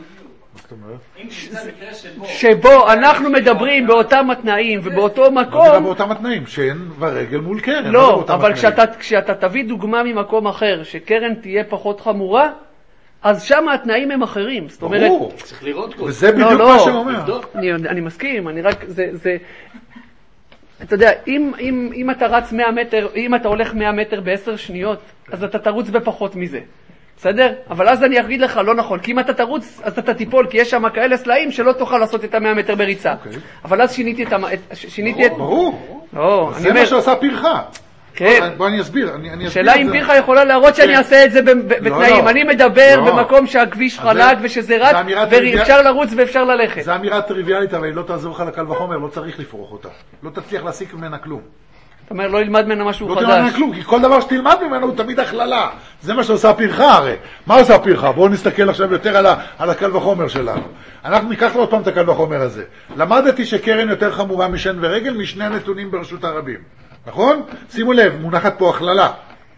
שבו אנחנו מדברים באותם התנאים ובאותם מקום. לא באותם התנאים, שן ורגל מול קרן. לא, אבל כשאתה תביא דוגמה ממקום אחר, שקרן תהיה פחות חמורה, אז שם התנאים הם אחרים. זאת אומרת, צריך לראות כל. וזה בדיוק מה שאומר. אני מסכים, אני רק, אתה יודע, אם אתה רץ 100 מטר, אם אתה הולך 100 מטר ב10 שניות, אז אתה תרוץ בפחות מזה. בסדר? אבל אז אני אגיד לך, לא נכון, כי אם אתה תרוץ, אז אתה תיפול, כי יש שם כאלה סלעים שלא תוכל לעשות את 100 מטר בריצה. אבל אז שיניתי את... ברור. זה מה שעושה פירחה. כן. בוא אני אסביר. שאלה אם פירחה יכולה להראות שאני אעשה את זה בתנאים. אני מדבר במקום שהכביש חלק ושזה רץ, ואפשר לרוץ ואפשר ללכת. זו אמירה טריוויאלית, אבל היא לא תעזור לך לקל וחומר, לא צריך לפרוח אותה. לא תצליח להסיק ממנה כלום. זאת אומרת, לא ילמד ממנה משהו חדש. לא תלמד ממנה כלום, כי כל דבר שתלמד ממנו הוא תמיד הכללה. זה מה שעושה פירחה הרי. מה עושה פירחה? בואו נסתכל עכשיו יותר על הקל וחומר שלנו. אנחנו ניקח לו עוד פעם את הקל וחומר הזה. למדתי שקרן יותר חמורה משן ורגל משני הנתונים ברשות הרבים. נכון? שימו לב, מונחת פה הכללה.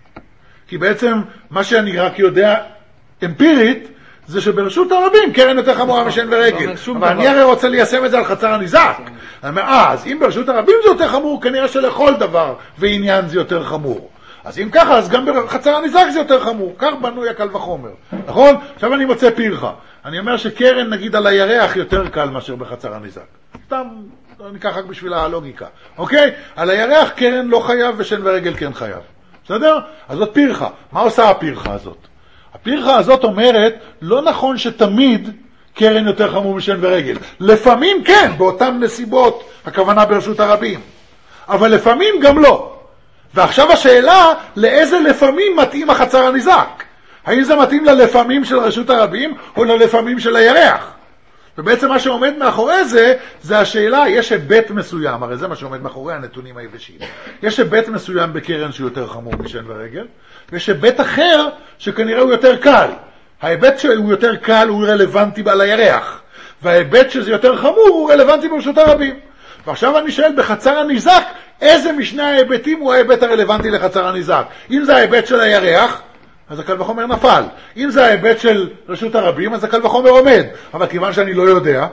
כי בעצם מה שאני רק יודע אמפירית, זה שברשות הרבים קרן יותר חמורה משן ורגל. אבל אני הרי רוצה ליישם את זה על חצר הניזק. אני אומר, אז אם ברשות הרבים זה יותר חמור, כנראה שלכל דבר ועניין זה יותר חמור. אז אם ככה, אז גם בחצר הניזק זה יותר חמור. כך בנוי הקל וחומר. נכון? עכשיו אני מוצא פירחה. אני אומר שקרן, נגיד, על הירח יותר קל מאשר בחצר הניזק. סתם, אני אקח רק בשביל הלוגיקה. אוקיי? על הירח קרן לא חייב ושן ורגל כן חייב. בסדר? אז זאת פירחה. מה עושה הפירחה הזאת? הפירחה הזאת אומרת, לא נכון שתמיד קרן יותר חמור משן ורגל. לפעמים כן, באותן נסיבות, הכוונה ברשות הרבים. אבל לפעמים גם לא. ועכשיו השאלה, לאיזה לפעמים מתאים החצר הניזק? האם זה מתאים ללפעמים של רשות הרבים, או ללפעמים של הירח? ובעצם מה שעומד מאחורי זה, זה השאלה, יש היבט מסוים, הרי זה מה שעומד מאחורי הנתונים היבשים. יש היבט מסוים בקרן שהוא יותר חמור משן ורגל, ויש היבט אחר שכנראה הוא יותר קל. ההיבט שהוא יותר קל הוא רלוונטי על הירח, וההיבט שזה יותר חמור הוא רלוונטי ברשות הרבים. ועכשיו אני שואל, בחצר הניזק, איזה משני ההיבטים הוא ההיבט הרלוונטי לחצר הניזק? אם זה ההיבט של הירח, אז הקל וחומר נפל. אם זה ההיבט של רשות הרבים, אז הקל וחומר עומד. אבל כיוון שאני לא יודע,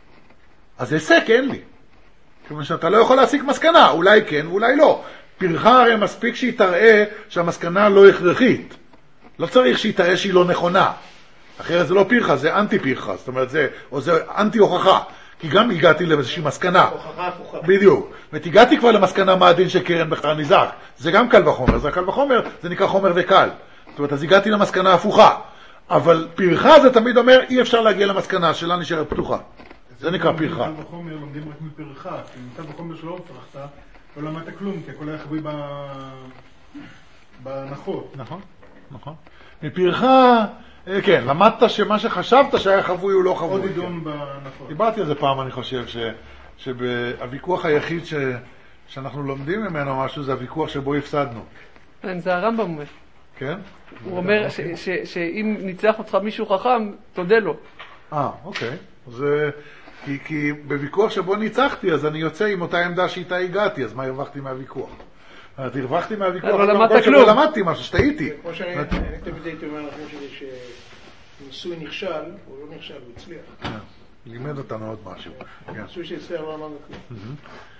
אז עסק אין לי. כיוון שאתה לא יכול להסיק מסקנה, אולי כן ואולי לא. פירחה הרי מספיק שהיא תראה שהמסקנה לא הכרחית. לא צריך שהיא תראה שהיא לא נכונה. אחרת זה לא פירחה, זה אנטי פירחה. זאת אומרת, זה אנטי הוכחה. כי גם הגעתי לאיזושהי מסקנה. הוכחה הפוכה. בדיוק. והגעתי כבר למסקנה מה הדין של קרן בחצר ניזק. זה גם קל וחומר. זה הקל וחומר, זה נקרא חומר וקל. זאת אומרת, אז הגעתי למסקנה הפוכה. אבל פירחה זה תמיד אומר, אי אפשר להגיע למסקנה, שלה נשארת פתוחה. זה נקרא פירחה. קל וחומר לומדים רק מפירחה, כי קל וחומר שלא פרחת, לא למדת כלום, כי הכל היה חבוי בהנחות. נכון, נכון. מפירחה, כן, למדת שמה שחשבת שהיה חבוי הוא לא חבוי. עוד עידון בנפות. דיברתי על זה פעם, אני חושב, שהוויכוח היחיד שאנחנו לומדים ממנו משהו, זה הוויכוח שבו הפסדנו. כן, זה הרמב"ם אומר. כן? הוא אומר שאם ניצח אותך מישהו חכם, תודה לו. אוקיי. כי בוויכוח שבו ניצחתי, אז אני יוצא עם אותה עמדה שאיתה הגעתי, אז מה הרווחתי מהוויכוח? הרווחתי מהוויכוח, לא למדת כלום. למדתי משהו, שטעיתי. כמו שאני תמיד הייתי אומר לכם שלי שניסוי נכשל, הוא לא נכשל, הוא הצליח. לימד אותנו עוד משהו. ניסוי שהצליח לא אמרנו כלום.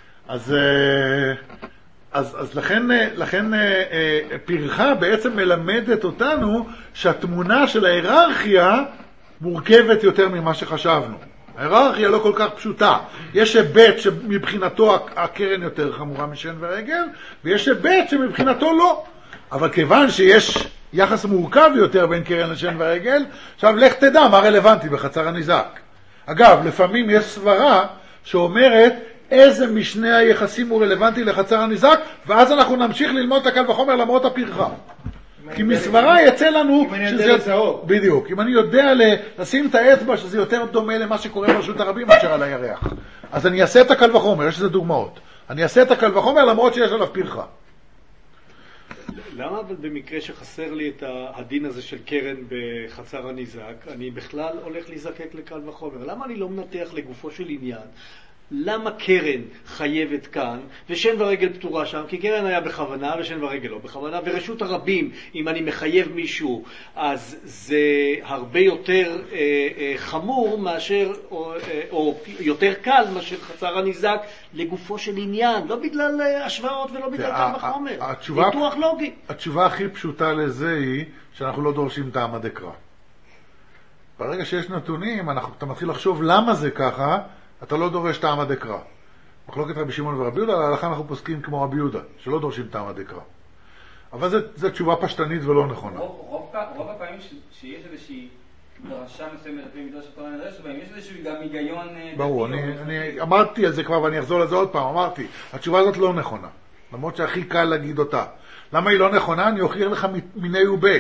אז לכן פרחה בעצם מלמדת אותנו שהתמונה של ההיררכיה מורכבת יותר ממה שחשבנו. ההיררכיה לא כל כך פשוטה. יש היבט שמבחינתו הקרן יותר חמורה משן ורגל, ויש היבט שמבחינתו לא. אבל כיוון שיש יחס מורכב יותר בין קרן לשן ורגל, עכשיו לך תדע מה רלוונטי בחצר הניזק. אגב, לפעמים יש סברה שאומרת איזה משני היחסים הוא רלוונטי לחצר הניזק, ואז אנחנו נמשיך ללמוד את הקל וחומר למרות הפרחה. כי מסברה יצא לנו שזה... בדיוק. אם אני יודע לשים את האצבע שזה יותר דומה למה שקורה ברשות הרבים מאשר על הירח. אז אני אעשה את הקל וחומר, יש לזה דוגמאות. אני אעשה את הקל וחומר למרות שיש עליו פרחה. למה אבל במקרה שחסר לי את הדין הזה של קרן בחצר הניזק, אני בכלל הולך להיזקק לקל וחומר? למה אני לא מנתח לגופו של עניין? למה קרן חייבת כאן ושן ורגל פתורה שם? כי קרן היה בכוונה ושן ורגל לא בכוונה, ורשות הרבים, אם אני מחייב מישהו, אז זה הרבה יותר חמור מאשר, או יותר קל מאשר חצר הניזק לגופו של עניין, לא בגלל השוואות ולא בגלל קל וחומר. ניתוח לוגי. התשובה הכי פשוטה לזה היא שאנחנו לא דורשים טעם הדקרא. ברגע שיש נתונים, אתה מתחיל לחשוב למה זה ככה, אתה לא דורש טעם הדקרא. מחלוקת רבי שמעון ורבי יהודה, להלכה אנחנו פוסקים כמו רבי יהודה, שלא דורשים טעם הדקרא. אבל זו תשובה פשטנית ולא נכונה. רוב הפעמים שיש איזושהי דרשה מסוימת לפי מדרש התורה נדרש, ובהם יש איזשהו גם היגיון... ברור, אני אמרתי על זה כבר ואני אחזור לזה עוד פעם, אמרתי, התשובה הזאת לא נכונה, למרות שהכי קל להגיד אותה. למה היא לא נכונה? אני אוכיח לך מיני ובי.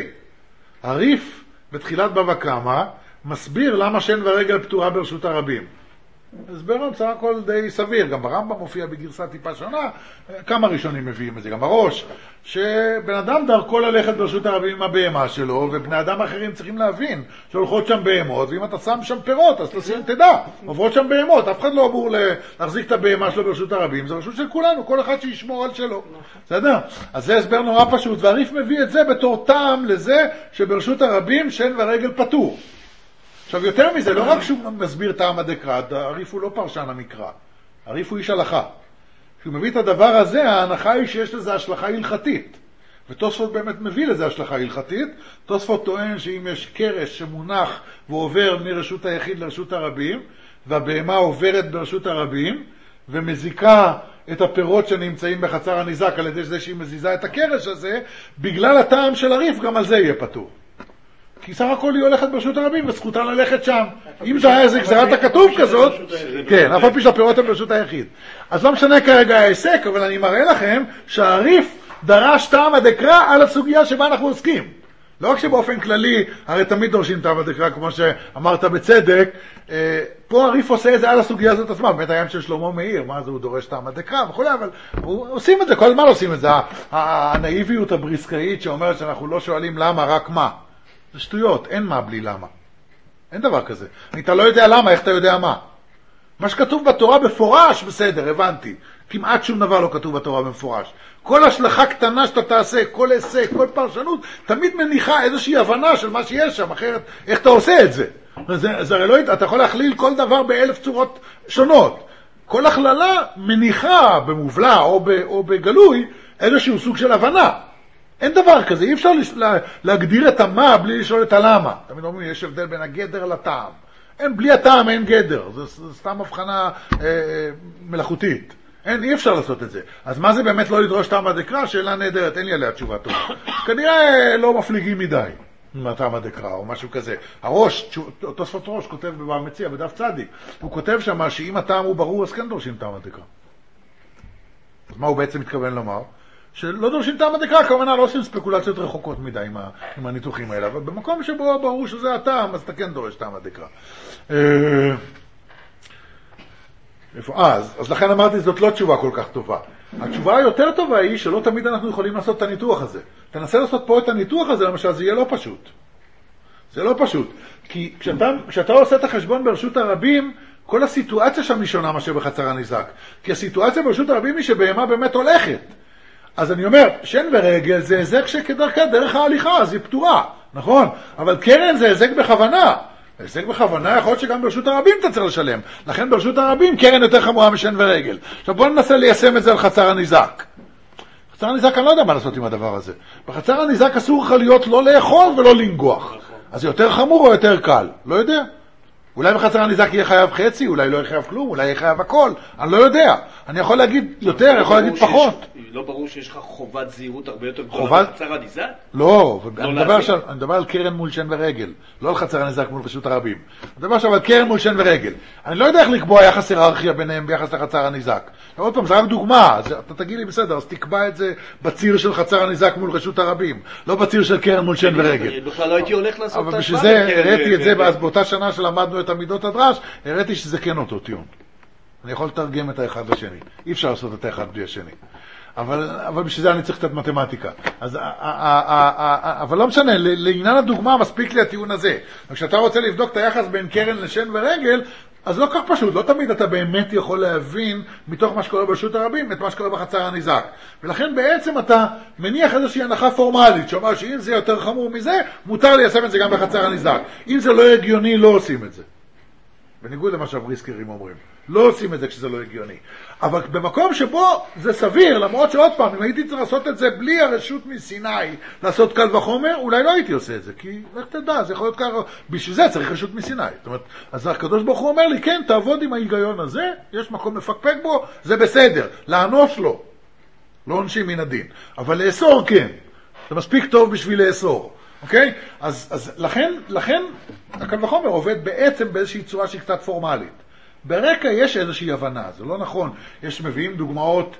הריף בתחילת בבא קמא מסביר למה שן ורגל פתורה ברשות הרבים. הסבר בסך הכל די סביר, גם ברמב"ם מופיע בגרסה טיפה שונה, כמה ראשונים מביאים את זה, גם בראש, שבן אדם דרכו ללכת ברשות הרבים עם הבהמה שלו, ובני אדם אחרים צריכים להבין שהולכות שם בהמות, ואם אתה שם שם פירות, אז תדע, עוברות שם בהמות, אף אחד לא אמור להחזיק את הבהמה שלו ברשות הרבים, זה רשות של כולנו, כל אחד שישמור על שלו. בסדר? אז זה הסבר נורא פשוט, והריף מביא את זה בתור טעם לזה שברשות הרבים שן ורגל פטור. עכשיו יותר מזה, לא רק שהוא מסביר טעם הדקרא, הריף הוא לא פרשן המקרא, הריף הוא איש הלכה. כשהוא מביא את הדבר הזה, ההנחה היא שיש לזה השלכה הלכתית. ותוספות באמת מביא לזה השלכה הלכתית. תוספות טוען שאם יש קרש שמונח ועובר מרשות היחיד לרשות הרבים, והבהמה עוברת ברשות הרבים, ומזיקה את הפירות שנמצאים בחצר הניזק על ידי זה שהיא מזיזה את הקרש הזה, בגלל הטעם של הריף גם על זה יהיה פטור. כי סך הכל היא הולכת ברשות הרבים וזכותה ללכת שם. אם זה היה איזה גזרת הכתוב כזאת, כן, אף על פי שהפירות הם ברשות היחיד. אז לא משנה כרגע העסק, אבל אני מראה לכם שהריף דרש טעם הדקרא על הסוגיה שבה אנחנו עוסקים. לא רק שבאופן כללי, הרי תמיד דורשים טעם הדקרא, כמו שאמרת בצדק, פה הריף עושה את זה על הסוגיה הזאת עצמה, באמת הים של שלמה מאיר, מה זה הוא דורש טעם הדקרא וכו', אבל עושים את זה, כל הזמן עושים את זה. הנאיביות הבריסקאית שאומרת שאנחנו לא שואלים למה, רק מה. זה שטויות, אין מה בלי למה. אין דבר כזה. אתה לא יודע למה, איך אתה יודע מה? מה שכתוב בתורה בפורש, בסדר, הבנתי. כמעט שום דבר לא כתוב בתורה במפורש. כל השלכה קטנה שאתה תעשה, כל עסק, כל פרשנות, תמיד מניחה איזושהי הבנה של מה שיש שם, אחרת איך אתה עושה את זה? זה הרי לא, אתה יכול להכליל כל דבר באלף צורות שונות. כל הכללה מניחה במובלע או בגלוי איזשהו סוג של הבנה. אין דבר כזה, אי אפשר להגדיר את המה בלי לשאול את הלמה. תמיד אומרים, יש הבדל בין הגדר לטעם. בלי הטעם אין גדר, זה סתם הבחנה מלאכותית. אי אפשר לעשות את זה. אז מה זה באמת לא לדרוש טעם הדקרא? שאלה נהדרת, אין לי עליה תשובה טובה. כנראה לא מפליגים מדי מהטעם הדקרא או משהו כזה. הראש, תוספות ראש כותב במציע, בדף צדיק, הוא כותב שם שאם הטעם הוא ברור, אז כן דורשים טעם הדקרא. אז מה הוא בעצם מתכוון לומר? שלא דורשים טעם הדקרא, כמובן לא עושים ספקולציות רחוקות מדי עם הניתוחים האלה, אבל במקום שבו ברור שזה הטעם, אז אתה כן דורש טעם הדקרא. אז לכן אמרתי, זאת לא תשובה כל כך טובה. התשובה היותר טובה היא שלא תמיד אנחנו יכולים לעשות את הניתוח הזה. תנסה לעשות פה את הניתוח הזה, למשל, זה יהיה לא פשוט. זה לא פשוט. כי כשאתה עושה את החשבון ברשות הרבים, כל הסיטואציה שם היא שונה מאשר בחצר הניזק. כי הסיטואציה ברשות הרבים היא שבהמה באמת הולכת. אז אני אומר, שן ורגל זה היזק שכדרכה דרך ההליכה, אז היא פתורה, נכון? אבל קרן זה היזק בכוונה. היזק בכוונה יכול להיות שגם ברשות הרבים אתה צריך לשלם. לכן ברשות הרבים קרן יותר חמורה משן ורגל. עכשיו בואו ננסה ליישם את זה על חצר הניזק. חצר הניזק אני לא יודע מה לעשות עם הדבר הזה. בחצר הניזק אסור לך להיות לא לאכול ולא לנגוח. אז זה יותר חמור או יותר קל? לא יודע. אולי בחצר הניזק יהיה חייב חצי, אולי לא יהיה חייב כלום, אולי יהיה חייב הכל. אני לא יודע. אני יכול להגיד יותר, יכול להגיד פחות. לא ברור שיש לך חובת זהירות הרבה יותר גדולה בחצר הניזק? לא, אני מדבר על קרן מול שן ורגל, לא על חצר הניזק מול רשות הרבים. אני מדבר עכשיו על קרן מול שן ורגל. אני לא יודע איך לקבוע יחס היררכיה ביניהם ביחס לחצר הניזק. עוד פעם, זה רק דוגמה, אתה תגיד לי בסדר, אז תקבע את זה בציר של חצר הניזק מול רשות הרבים, לא בציר של קרן מול שן ורגל. אני בכלל לא הייתי הולך לעשות את אבל בשביל זה הראיתי את זה, ואז באותה שנה שלמדנו את עמידות הדרש, הראיתי שזה כן אותו טיעון. אני יכול לתרגם את האחד לשני. אי אפשר לעשות את האחד בלי השני. אבל בשביל זה אני צריך קצת מתמטיקה. אבל לא משנה, לעניין הדוגמה מספיק לי הטיעון הזה. וכשאתה רוצה לבדוק את היחס בין קרן לשן ורגל, אז לא כך פשוט, לא תמיד אתה באמת יכול להבין מתוך מה שקורה ברשות הרבים את מה שקורה בחצר הניזק. ולכן בעצם אתה מניח איזושהי הנחה פורמלית, שאומר שאם זה יותר חמור מזה, מותר ליישם את זה גם בחצר הניזק. אם זה לא הגיוני, לא עושים את זה. בניגוד למה שהבריסקרים אומרים. לא עושים את זה כשזה לא הגיוני. אבל במקום שבו זה סביר, למרות שעוד פעם, אם הייתי צריך לעשות את זה בלי הרשות מסיני, לעשות קל וחומר, אולי לא הייתי עושה את זה. כי, איך תדע, זה יכול להיות ככה, בשביל זה צריך רשות מסיני. זאת אומרת, אז הקדוש ברוך הוא אומר לי, כן, תעבוד עם ההיגיון הזה, יש מקום לפקפק בו, זה בסדר. לענוש לא. לא עונשים מן הדין. אבל לאסור כן. זה מספיק טוב בשביל לאסור. אוקיי? אז לכן הקל וחומר עובד בעצם באיזושהי צורה שהיא קצת פורמלית. ברקע יש איזושהי הבנה, זה לא נכון. יש מביאים דוגמאות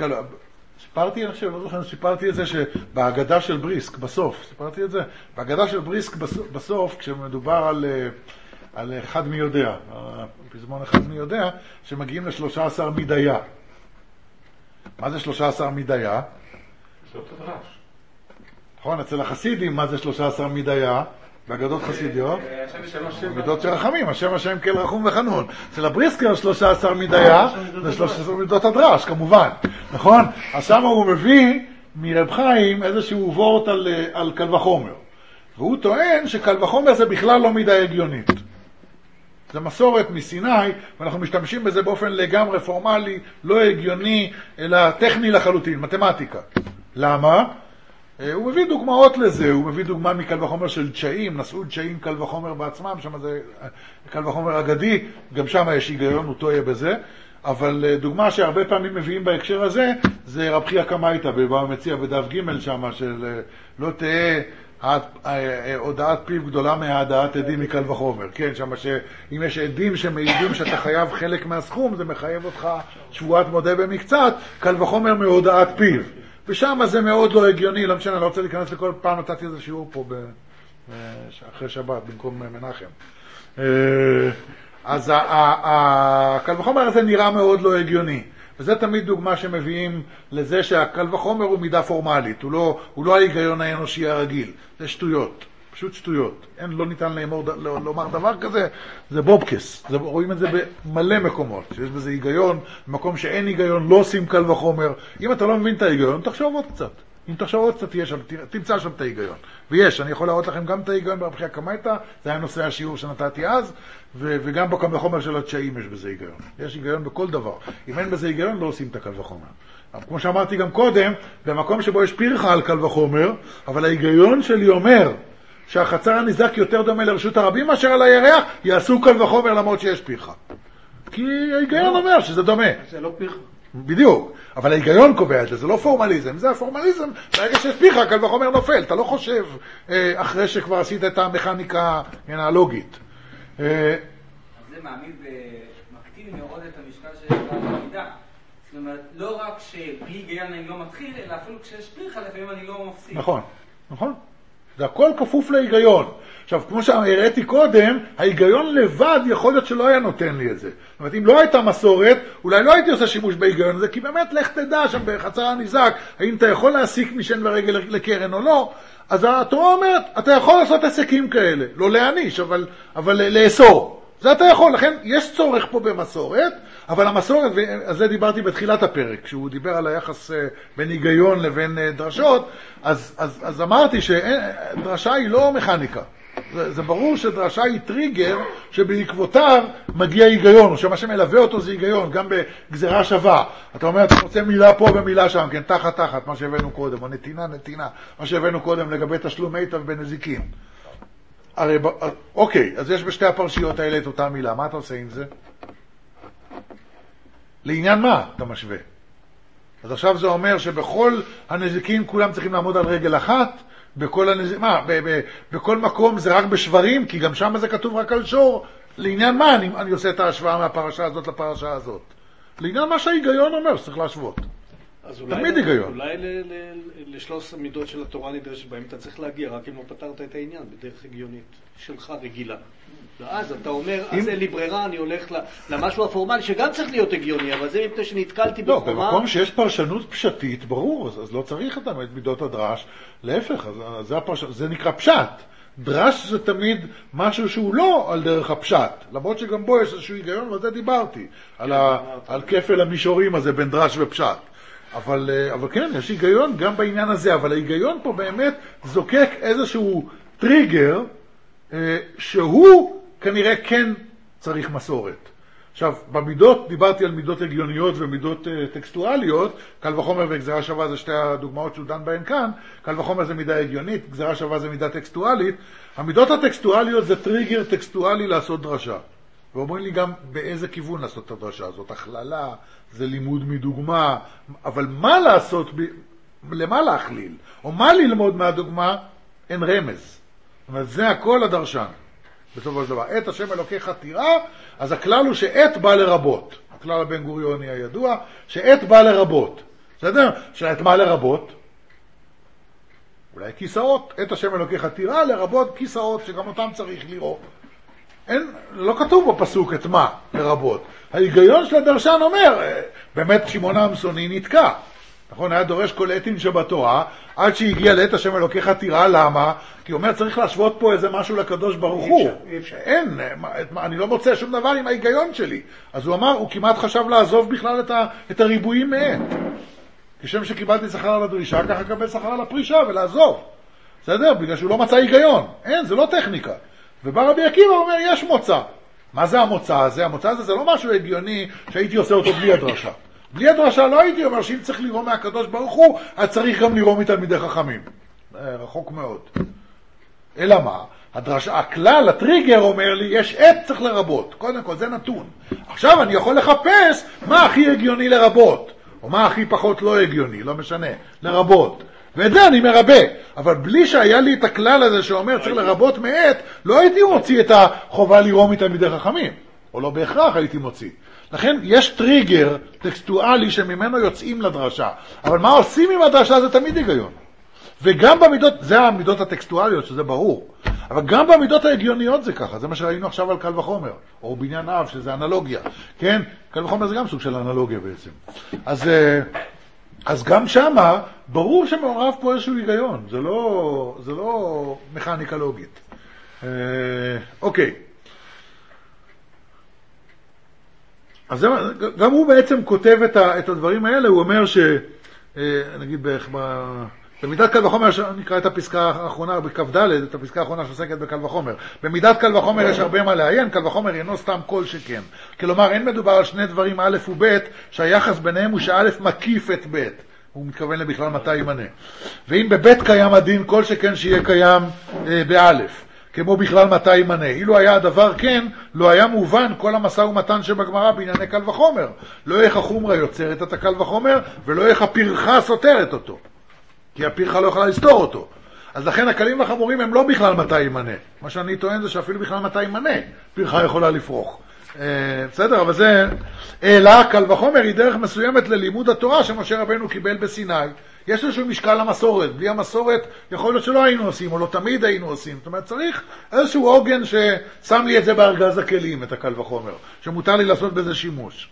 סיפרתי את זה שבהגדה של בריסק בסוף, סיפרתי את זה, בהגדה של בריסק בסוף, כשמדובר על אחד מי יודע, פזמון אחד מי יודע, שמגיעים ל13 מדיה. מה זה 13 מדיה? זאת הדרש. נכון, אצל החסידים, מה זה 13 מדיה? באגדות חסידיות? מידות של רחמים, השם כל רחום וחנון. אצל הבריסקר 13 מדיה, זה 13 מידות הדרש, כמובן. נכון? אז שם הוא מביא מרב חיים איזשהו וורט על קל וחומר. והוא טוען שקל וחומר זה בכלל לא מידה הגיונית. זה מסורת מסיני, ואנחנו משתמשים בזה באופן לגמרי פורמלי, לא הגיוני, אלא טכני לחלוטין, מתמטיקה. למה? הוא מביא דוגמאות לזה, הוא מביא דוגמה מקל וחומר של תשעים, נשאו תשעים קל וחומר בעצמם, שם זה קל וחומר אגדי, גם שם יש היגיון, הוא טועה בזה, אבל דוגמה שהרבה פעמים מביאים בהקשר הזה, זה רב חייא קמייתא, בבא מציע בדף ג' שם, של לא תהיה הודעת פיו גדולה מההדעת עדים מקל וחומר, כן, שם שאם יש עדים שמעידים שאתה חייב חלק מהסכום, זה מחייב אותך שבועת מודה במקצת, קל וחומר מהודעת פיו. ושם זה מאוד לא הגיוני, לא משנה, אני לא רוצה להיכנס לכל פעם, נתתי איזה שיעור פה אחרי שבת, במקום מנחם. אז הקל וחומר הזה נראה מאוד לא הגיוני. וזה תמיד דוגמה שמביאים לזה שהקל וחומר הוא מידה פורמלית, הוא לא ההיגיון האנושי הרגיל, זה שטויות, פשוט שטויות. לא ניתן לומר דבר כזה, זה בובקס, רואים את זה במלא מקומות, שיש בזה היגיון, במקום שאין היגיון לא עושים קל וחומר. אם אתה לא מבין את ההיגיון, תחשוב עוד קצת. אם תחשוב עוד קצת, תמצא שם את ההיגיון. ויש, אני יכול להראות לכם גם את ההיגיון ברב חייא קמייתא, זה היה נושא השיעור שנתתי אז, וגם בקל וחומר של התשעים יש בזה היגיון. יש היגיון בכל דבר. אם אין בזה היגיון, לא עושים את הקל וחומר. כמו שאמרתי גם קודם, במקום שבו יש פרחה על קל וחומר, אבל ההיגיון שלי אומר שהחצר הניזק יותר דומה לרשות הרבים מאשר על הירח, יעשו קל וחומר למרות שיש פרחה. כי ההיגיון אומר שזה דומה. זה לא פרחה. בדיוק, אבל ההיגיון קובע את זה, זה לא פורמליזם, זה הפורמליזם, ברגע שיש פרחה קל וחומר נופל, אתה לא חושב אחרי שכבר עשית את המכניקה הלוגית. אז זה מעמיד, מקטין מאוד את המשקל של המידה. זאת אומרת, לא רק שבלי היגיון אני לא מתחיל, אלא אפילו כשיש פריחה, לפעמים אני לא מפסיק. נכון, נכון. זה הכל כפוף להיגיון. עכשיו, כמו שהראיתי קודם, ההיגיון לבד יכול להיות שלא היה נותן לי את זה. זאת אומרת, אם לא הייתה מסורת, אולי לא הייתי עושה שימוש בהיגיון הזה, כי באמת לך תדע שם בחצר הניזק, האם אתה יכול להסיק משן ורגל לקרן או לא, אז התורה אומרת, אתה יכול לעשות עסקים כאלה, לא להעניש, אבל לאסור. זה אתה יכול, לכן יש צורך פה במסורת, אבל המסורת, ועל זה דיברתי בתחילת הפרק, כשהוא דיבר על היחס בין היגיון לבין דרשות, אז אמרתי שדרשה היא לא מכניקה. זה ברור שדרשה היא טריגר שבעקבותיו מגיע היגיון, או שמה שמלווה אותו זה היגיון, גם בגזרה שווה. אתה אומר, אתה רוצה מילה פה ומילה שם, כן, תחת, מה שהבאנו קודם, או נתינה, מה שהבאנו קודם לגבי תשלום מיטב בנזיקין. הרי, אוקיי, אז יש בשתי הפרשיות האלה את אותה מילה, מה אתה עושה עם זה? לעניין מה אתה משווה? אז עכשיו זה אומר שבכל הנזיקין כולם צריכים לעמוד על רגל אחת, בכל מקום זה רק בשברים, כי גם שם זה כתוב רק על שור. לעניין מה אני עושה את ההשוואה מהפרשה הזאת לפרשה הזאת? לעניין מה שההיגיון אומר שצריך להשוות. אז תמיד היגיון. אולי לשלוש המידות של התורה נדרשת בהם אתה צריך להגיע, רק אם לא פתרת את העניין בדרך הגיונית שלך רגילה. ואז אתה אומר, אז אין לי ברירה, אני הולך למשהו הפורמלי שגם צריך להיות הגיוני, אבל זה מפני שנתקלתי בחומה. לא, במקום שיש פרשנות פשטית, ברור, אז לא צריך את מידות הדרש. להפך, זה נקרא פשט. דרש זה תמיד משהו שהוא לא על דרך הפשט, למרות שגם בו יש איזשהו היגיון, ועל זה דיברתי, על כפל המישורים הזה בין דרש ופשט. אבל כן, יש היגיון גם בעניין הזה, אבל ההיגיון פה באמת זוקק איזשהו טריגר, שהוא כנראה כן צריך מסורת. עכשיו, במידות, דיברתי על מידות הגיוניות ומידות טקסטואליות, קל וחומר וגזרה שווה זה שתי הדוגמאות שהוא דן בהן כאן, קל וחומר זה מידה הגיונית, גזרה שווה זה מידה טקסטואלית, המידות הטקסטואליות זה טריגר טקסטואלי לעשות דרשה. ואומרים לי גם באיזה כיוון לעשות את הדרשה הזאת, הכללה, זה לימוד מדוגמה, אבל מה לעשות, למה להכליל, או מה ללמוד מהדוגמה, אין רמז. זאת אומרת, זה הכל הדרשן. בסופו של דבר, עת השם אלוקיך תירא, אז הכלל הוא שעת בא לרבות. הכלל הבן גוריוני הידוע, שעת בא לרבות. בסדר? שעת מה לרבות? אולי כיסאות. עת השם אלוקיך תירא לרבות כיסאות, שגם אותם צריך לראות. לא כתוב בפסוק את מה לרבות. ההיגיון של הדרשן אומר, באמת שמעון העמסוני נתקע. נכון, היה דורש כל עתים שבתורה, עד שהגיע לעת השם אלוקיך תירא, למה? כי הוא אומר, צריך להשוות פה איזה משהו לקדוש ברוך הוא. אין, אני לא מוצא שום דבר עם ההיגיון שלי. אז הוא אמר, הוא כמעט חשב לעזוב בכלל את הריבועים מעת. כשם שקיבלתי שכר על הדרישה, ככה קבל שכר על הפרישה ולעזוב. בסדר? בגלל שהוא לא מצא היגיון. אין, זה לא טכניקה. ובא רבי עקיבא אומר, יש מוצא. מה זה המוצא הזה? המוצא הזה זה לא משהו הגיוני שהייתי עושה אותו בלי הדרשה. בלי הדרשה לא הייתי אומר שאם צריך לראות מהקדוש ברוך הוא, אז צריך גם לראות מתלמידי חכמים. רחוק מאוד. אלא מה? הכלל, הטריגר אומר לי, יש עת צריך לרבות. קודם כל, זה נתון. עכשיו אני יכול לחפש מה הכי הגיוני לרבות, או מה הכי פחות לא הגיוני, לא משנה, לרבות. ואת זה אני מרבה. אבל בלי שהיה לי את הכלל הזה שאומר צריך לרבות מעת, לא הייתי מוציא את החובה לראות מתלמידי חכמים. או לא בהכרח הייתי מוציא. לכן יש טריגר טקסטואלי שממנו יוצאים לדרשה. אבל מה עושים עם הדרשה זה תמיד היגיון. וגם במידות, זה המידות הטקסטואליות שזה ברור. אבל גם במידות ההגיוניות זה ככה. זה מה שראינו עכשיו על קל וחומר. או בניין אב שזה אנלוגיה. כן? קל וחומר זה גם סוג של אנלוגיה בעצם. אז גם שמה ברור שמעורב פה איזשהו היגיון. זה לא מכניקה לוגית. אוקיי. אז גם הוא בעצם כותב את הדברים האלה, הוא אומר נגיד במידת קל וחומר, נקרא את הפסקה האחרונה, בכ"ד, את הפסקה האחרונה שעוסקת בקל וחומר. במידת קל וחומר יש הרבה מה לעיין, קל וחומר אינו סתם כל שכן. כלומר, אין מדובר על שני דברים א' וב', שהיחס ביניהם הוא שא' מקיף את ב'. הוא מתכוון לבכלל מתי ימנה. ואם בב' קיים הדין, כל שכן שיהיה קיים באלף. כמו בכלל מתי ימנה. אילו היה הדבר כן, לא היה מובן כל המשא ומתן שבגמרא בענייני קל וחומר. לא איך החומרה יוצרת את הקל וחומר, ולא איך הפרחה סותרת אותו. כי הפרחה לא יכולה לסתור אותו. אז לכן הקלים והחמורים הם לא בכלל מתי ימנה. מה שאני טוען זה שאפילו בכלל מתי ימנה, פרחה יכולה לפרוח. בסדר, אבל זה, אלא קל וחומר היא דרך מסוימת ללימוד התורה שמשה רבנו קיבל בסיני. יש איזשהו משקל למסורת, בלי המסורת יכול להיות שלא היינו עושים, או לא תמיד היינו עושים. זאת אומרת, צריך איזשהו עוגן ששם לי את זה בארגז הכלים, את הקל וחומר, שמותר לי לעשות בזה שימוש.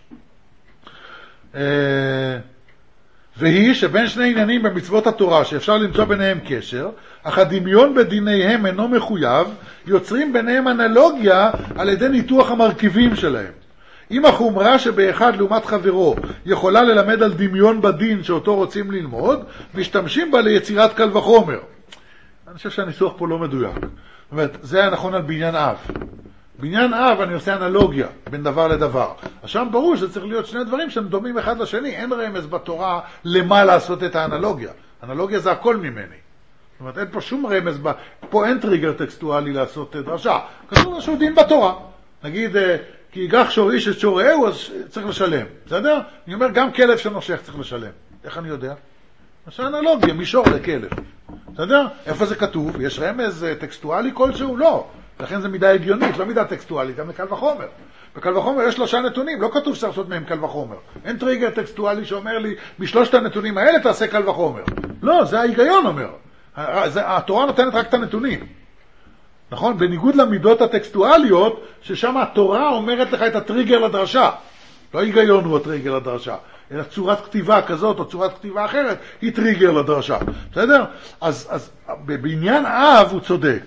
והיא שבין שני עניינים במצוות התורה שאפשר למצוא ביניהם קשר, אך הדמיון בדיניהם אינו מחויב, יוצרים ביניהם אנלוגיה על ידי ניתוח המרכיבים שלהם. אם החומרה שבאחד לעומת חברו יכולה ללמד על דמיון בדין שאותו רוצים ללמוד, משתמשים בה ליצירת קל וחומר. אני חושב שהניסוח פה לא מדויק. זאת אומרת, זה היה נכון על בניין אב. בניין אב אני עושה אנלוגיה בין דבר לדבר. אז שם ברור שזה צריך להיות שני דברים שהם דומים אחד לשני. אין רמז בתורה למה לעשות את האנלוגיה. אנלוגיה זה הכל ממני. זאת אומרת, אין פה שום רמז, פה אין טריגר טקסטואלי לעשות דרשה. כתוב משהו דין בתורה. נגיד, כי יגח שור איש את שור רעהו, אז צריך לשלם. בסדר? אני אומר, גם כלב שנושך צריך לשלם. איך אני יודע? זה אנלוגיה, משור לכלב. בסדר? איפה זה כתוב? יש רמז טקסטואלי כלשהו? לא. לכן זה מידה הגיונית, לא מידה טקסטואלית, גם לקל וחומר. בקל וחומר יש 3 נתונים, לא כתוב שצריך לעשות מהם קל וחומר. אין טריגר טקסטואלי שאומר לי, משלושת הנתונים האלה תעשה קל וחומר. לא, זה ההיגיון אומר. התורה נותנת רק את הנתונים. נכון? בניגוד למידות הטקסטואליות, ששם התורה אומרת לך את הטריגר לדרשה. לא היגיון הוא הטריגר לדרשה, אלא צורת כתיבה כזאת או צורת כתיבה אחרת, היא טריגר לדרשה. בסדר? אז בעניין אב הוא צודק.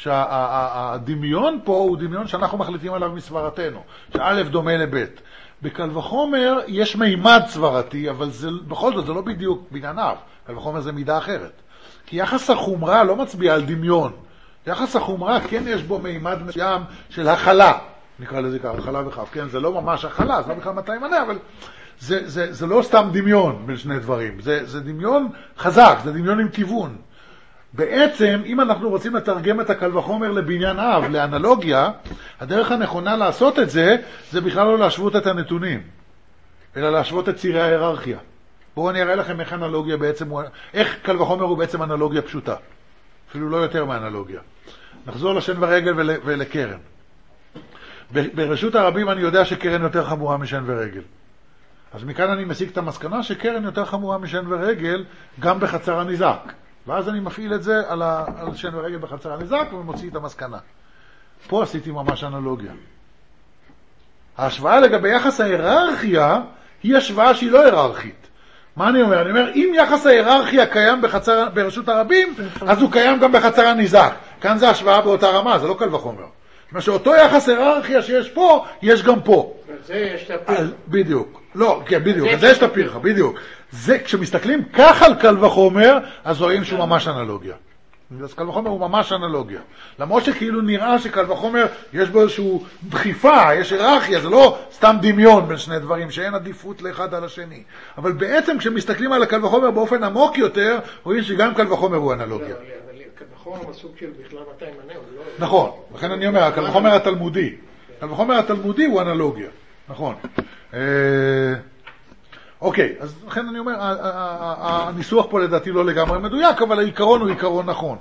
שהדמיון פה הוא דמיון שאנחנו מחליטים עליו מסברתנו, שא' דומה לב'. בקל וחומר יש מימד סברתי, אבל בכל זאת זה לא בדיוק בניין אב. קל וחומר זה מידה אחרת. כי יחס החומרה לא מצביע על דמיון. יחס החומרה כן יש בו מימד מסוים של החלה, נקרא לזה ככה, החלה וחף. כן, זה לא ממש החלה, זה לא בכלל 200 מנה, אבל זה לא סתם דמיון בין שני דברים. זה דמיון חזק, זה דמיון עם כיוון. בעצם, אם אנחנו רוצים לתרגם את הקל וחומר לבניין אב, לאנלוגיה, הדרך הנכונה לעשות את זה, זה בכלל לא להשוות את הנתונים, אלא להשוות את צירי ההיררכיה. בואו אני אראה לכם איך אנלוגיה בעצם, איך קל וחומר הוא בעצם אנלוגיה פשוטה. אפילו לא יותר מאנלוגיה. נחזור לשן ורגל ולקרן. ברשות הרבים אני יודע שקרן יותר חמורה משן ורגל. אז מכאן אני מסיק את המסקנה שקרן יותר חמורה משן ורגל, גם בחצר הניזק. ואז אני מפעיל את זה על שן ורגל בחצר הניזק ומוציא את המסקנה. פה עשיתי ממש אנלוגיה. ההשוואה לגבי יחס ההיררכיה היא השוואה שהיא לא היררכית. מה אני אומר? אני אומר, אם יחס ההיררכיה קיים ברשות הרבים, אז הוא קיים גם בחצר הניזק. כאן זה השוואה באותה רמה, זה לא קל וחומר. מה שאותו יחס היררכיה שיש פה, יש גם פה. זה יש את הפרחה. בדיוק. לא, כן, בדיוק. זה יש את הפרחה, בדיוק. זה, כשמסתכלים כך על קל וחומר, אז רואים שהוא ממש אנלוגיה. אז קל וחומר הוא ממש אנלוגיה. למרות שכאילו נראה שקל וחומר יש בו איזשהו דחיפה, יש היררכיה, זה לא סתם דמיון בין שני דברים, שאין עדיפות לאחד על השני. אבל בעצם כשמסתכלים על הקל וחומר באופן עמוק יותר, רואים שגם קל וחומר הוא אנלוגיה. אבל קל וחומר הוא סוג של בכלל 200 מנה. נכון, לכן אני אומר, הקל וחומר התלמודי. קל וחומר התלמודי הוא אנלוגיה. נכון. אוקיי, אז לכן אני אומר, הניסוח פה לדעתי לא לגמרי מדויק, אבל העיקרון הוא עיקרון נכון.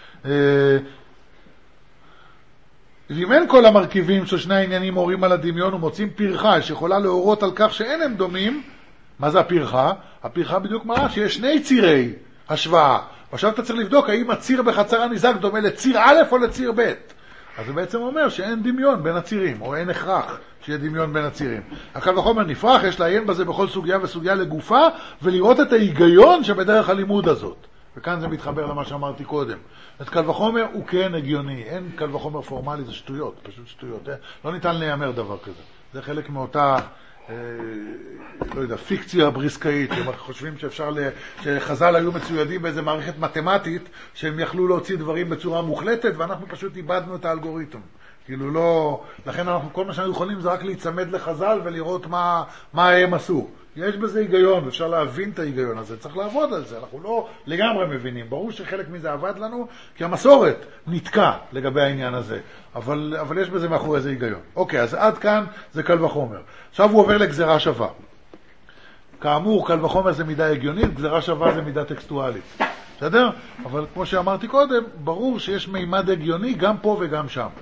ואם אין כל המרכיבים של שני העניינים מורים על הדמיון ומוצאים פרחה שיכולה להורות על כך שאין הם דומים, מה זה הפרחה? הפרחה בדיוק מראה שיש שני צירי השוואה. עכשיו אתה צריך לבדוק האם הציר בחצר הניזק דומה לציר א' או לציר ב'. אז זה בעצם אומר שאין דמיון בין הצירים, או אין הכרח שיהיה דמיון בין הצירים. הקל וחומר נפרח, יש לעיין בזה בכל סוגיה וסוגיה לגופה, ולראות את ההיגיון שבדרך הלימוד הזאת. וכאן זה מתחבר למה שאמרתי קודם. את קל וחומר הוא כן הגיוני, אין קל וחומר פורמלי, זה שטויות, פשוט שטויות. לא ניתן להיאמר דבר כזה. זה חלק מאותה, לא יודע, פיקציה בריסקאית, הם חושבים שחז"ל היו מצוידים באיזה מערכת מתמטית, שהם יכלו להוציא דברים בצורה מוחלטת, ואנחנו פשוט איבדנו את האלגוריתם. כאילו לא, לכן אנחנו, כל מה שאנחנו יכולים זה רק להיצמד לחז"ל ולראות מה הם עשו. יש בזה היגיון, אפשר להבין את ההיגיון הזה, צריך לעבוד על זה, אנחנו לא לגמרי מבינים. ברור שחלק מזה עבד לנו, כי המסורת נתקע לגבי העניין הזה, אבל יש בזה מאחורי זה היגיון. אוקיי, אז עד כאן זה קל וחומר. עכשיו הוא עובר לגזרה שווה. כאמור, קל וחומר זה מידה הגיונית, גזרה שווה זה מידה טקסטואלית. בסדר? אבל כמו שאמרתי קודם, ברור שיש מימד הגיוני גם פה וגם שם.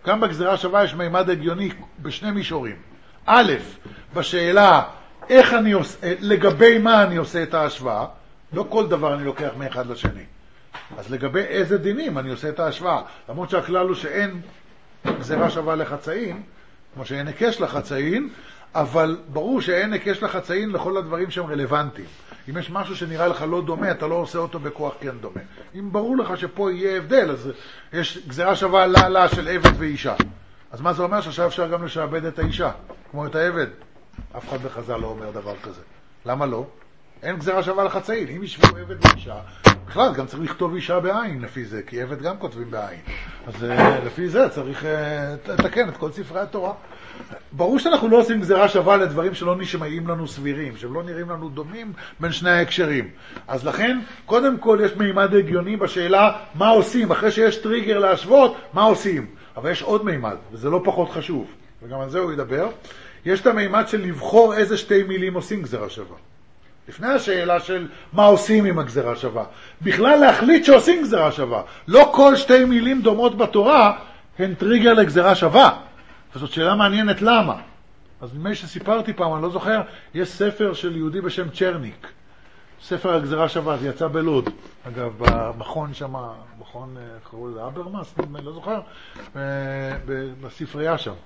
גם בגזרה שווה יש מימד הגיוני בשני מישורים. א', בשאלה איך אני עושה, לגבי מה אני עושה את ההשוואה, לא כל דבר אני לוקח מאחד לשני. אז לגבי איזה דינים אני עושה את ההשוואה, למרות שהכלל הוא שאין גזרה שווה לחצאין, כמו שאין היקש לחצאין, אבל ברור שאין היקש לחצאין לכל הדברים שהם רלוונטיים. אם יש משהו שנראה לך לא דומה, אתה לא עושה אותו בכוח כן דומה. אם ברור לך שפה יהיה הבדל, אז יש גזרה שווה לה של עבד ואישה. אז מה זה אומר? שעכשיו אפשר גם לשעבד את האישה, כמו את העבד. אף אחד בחז"ל לא אומר דבר כזה. למה לא? אין גזרה שווה לחצאין. אם ישבו עבד ואישה, בכלל גם צריך לכתוב אישה בעין לפי זה, כי עבד גם כותבים בעין. אז לפי זה צריך לתקן את כל ספרי התורה. ברור שאנחנו לא עושים גזרה שווה לדברים שלא נשמעים לנו סבירים, שלא נראים לנו דומים בין שני ההקשרים. אז לכן, קודם כל יש מימד הגיוני בשאלה מה עושים, אחרי שיש טריגר להשוות, מה עושים. אבל יש עוד מימד, וזה לא פחות חשוב, וגם על זה הוא ידבר. יש את המימד של לבחור איזה שתי מילים עושים גזרה שווה. לפני השאלה של מה עושים עם הגזרה שווה. בכלל להחליט שעושים גזרה שווה. לא כל שתי מילים דומות בתורה הן טריגר לגזרה שווה. וזאת שאלה מעניינת למה. אז נדמה שסיפרתי פעם, אני לא זוכר, יש ספר של יהודי בשם צ'רניק. ספר הגזרה שווה, זה יצא בלוד. אגב, במכון שם, מכון, קראו לזה אברמאס, אני לא זוכר, בספרייה שם.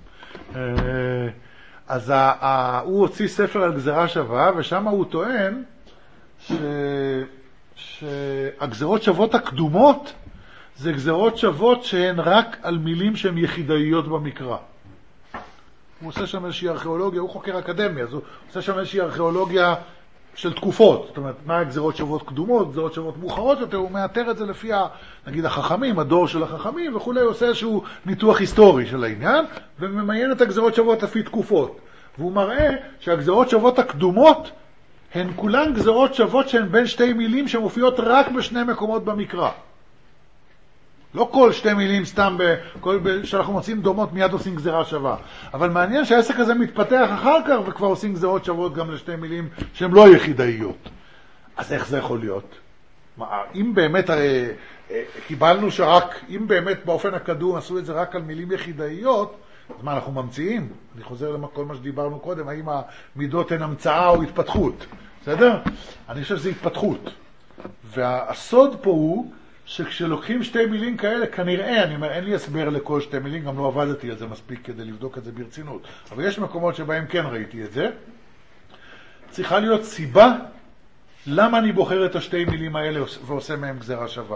אז הוא הוציא ספר על גזרה שווה, ושם הוא טוען שהגזרות שוות הקדומות זה גזרות שוות שהן רק על מילים שהן יחידאיות במקרא. הוא עושה שם איזושהי ארכיאולוגיה, הוא חוקר אקדמיה, אז הוא עושה שם איזושהי ארכיאולוגיה של תקופות. זאת אומרת, מה הגזרות שוות קדומות, גזרות שוות מאוחרות יותר, הוא מאתר את זה לפי, נגיד, החכמים, הדור של החכמים וכו', הוא עושה איזשהו ניתוח היסטורי של העניין, וממיין את הגזרות שוות לפי תקופות. והוא מראה שהגזרות שוות הקדומות הן כולן גזרות שוות שהן בין שתי מילים שמופיעות רק בשני מקומות במקרא. לא כל שתי מילים סתם, שאנחנו מוצאים דומות מיד עושים גזרה שווה. אבל מעניין שהעסק הזה מתפתח אחר כך וכבר עושים גזרות שוות גם לשתי מילים שהן לא יחידאיות. אז איך זה יכול להיות? אם באמת קיבלנו שרק, אם באמת באופן הקדום עשו את זה רק על מילים יחידאיות, אז מה אנחנו ממציאים? אני חוזר לכל מה שדיברנו קודם, האם המידות הן המצאה או התפתחות. בסדר? אני חושב שזה התפתחות. והסוד פה הוא שכשלוקחים שתי מילים כאלה, כנראה, אני אומר, אין לי הסבר לכל שתי מילים, גם לא עבדתי על זה מספיק כדי לבדוק את זה ברצינות. אבל יש מקומות שבהם כן ראיתי את זה. צריכה להיות סיבה למה אני בוחר את השתי מילים האלה ועושה מהם גזרה שווה.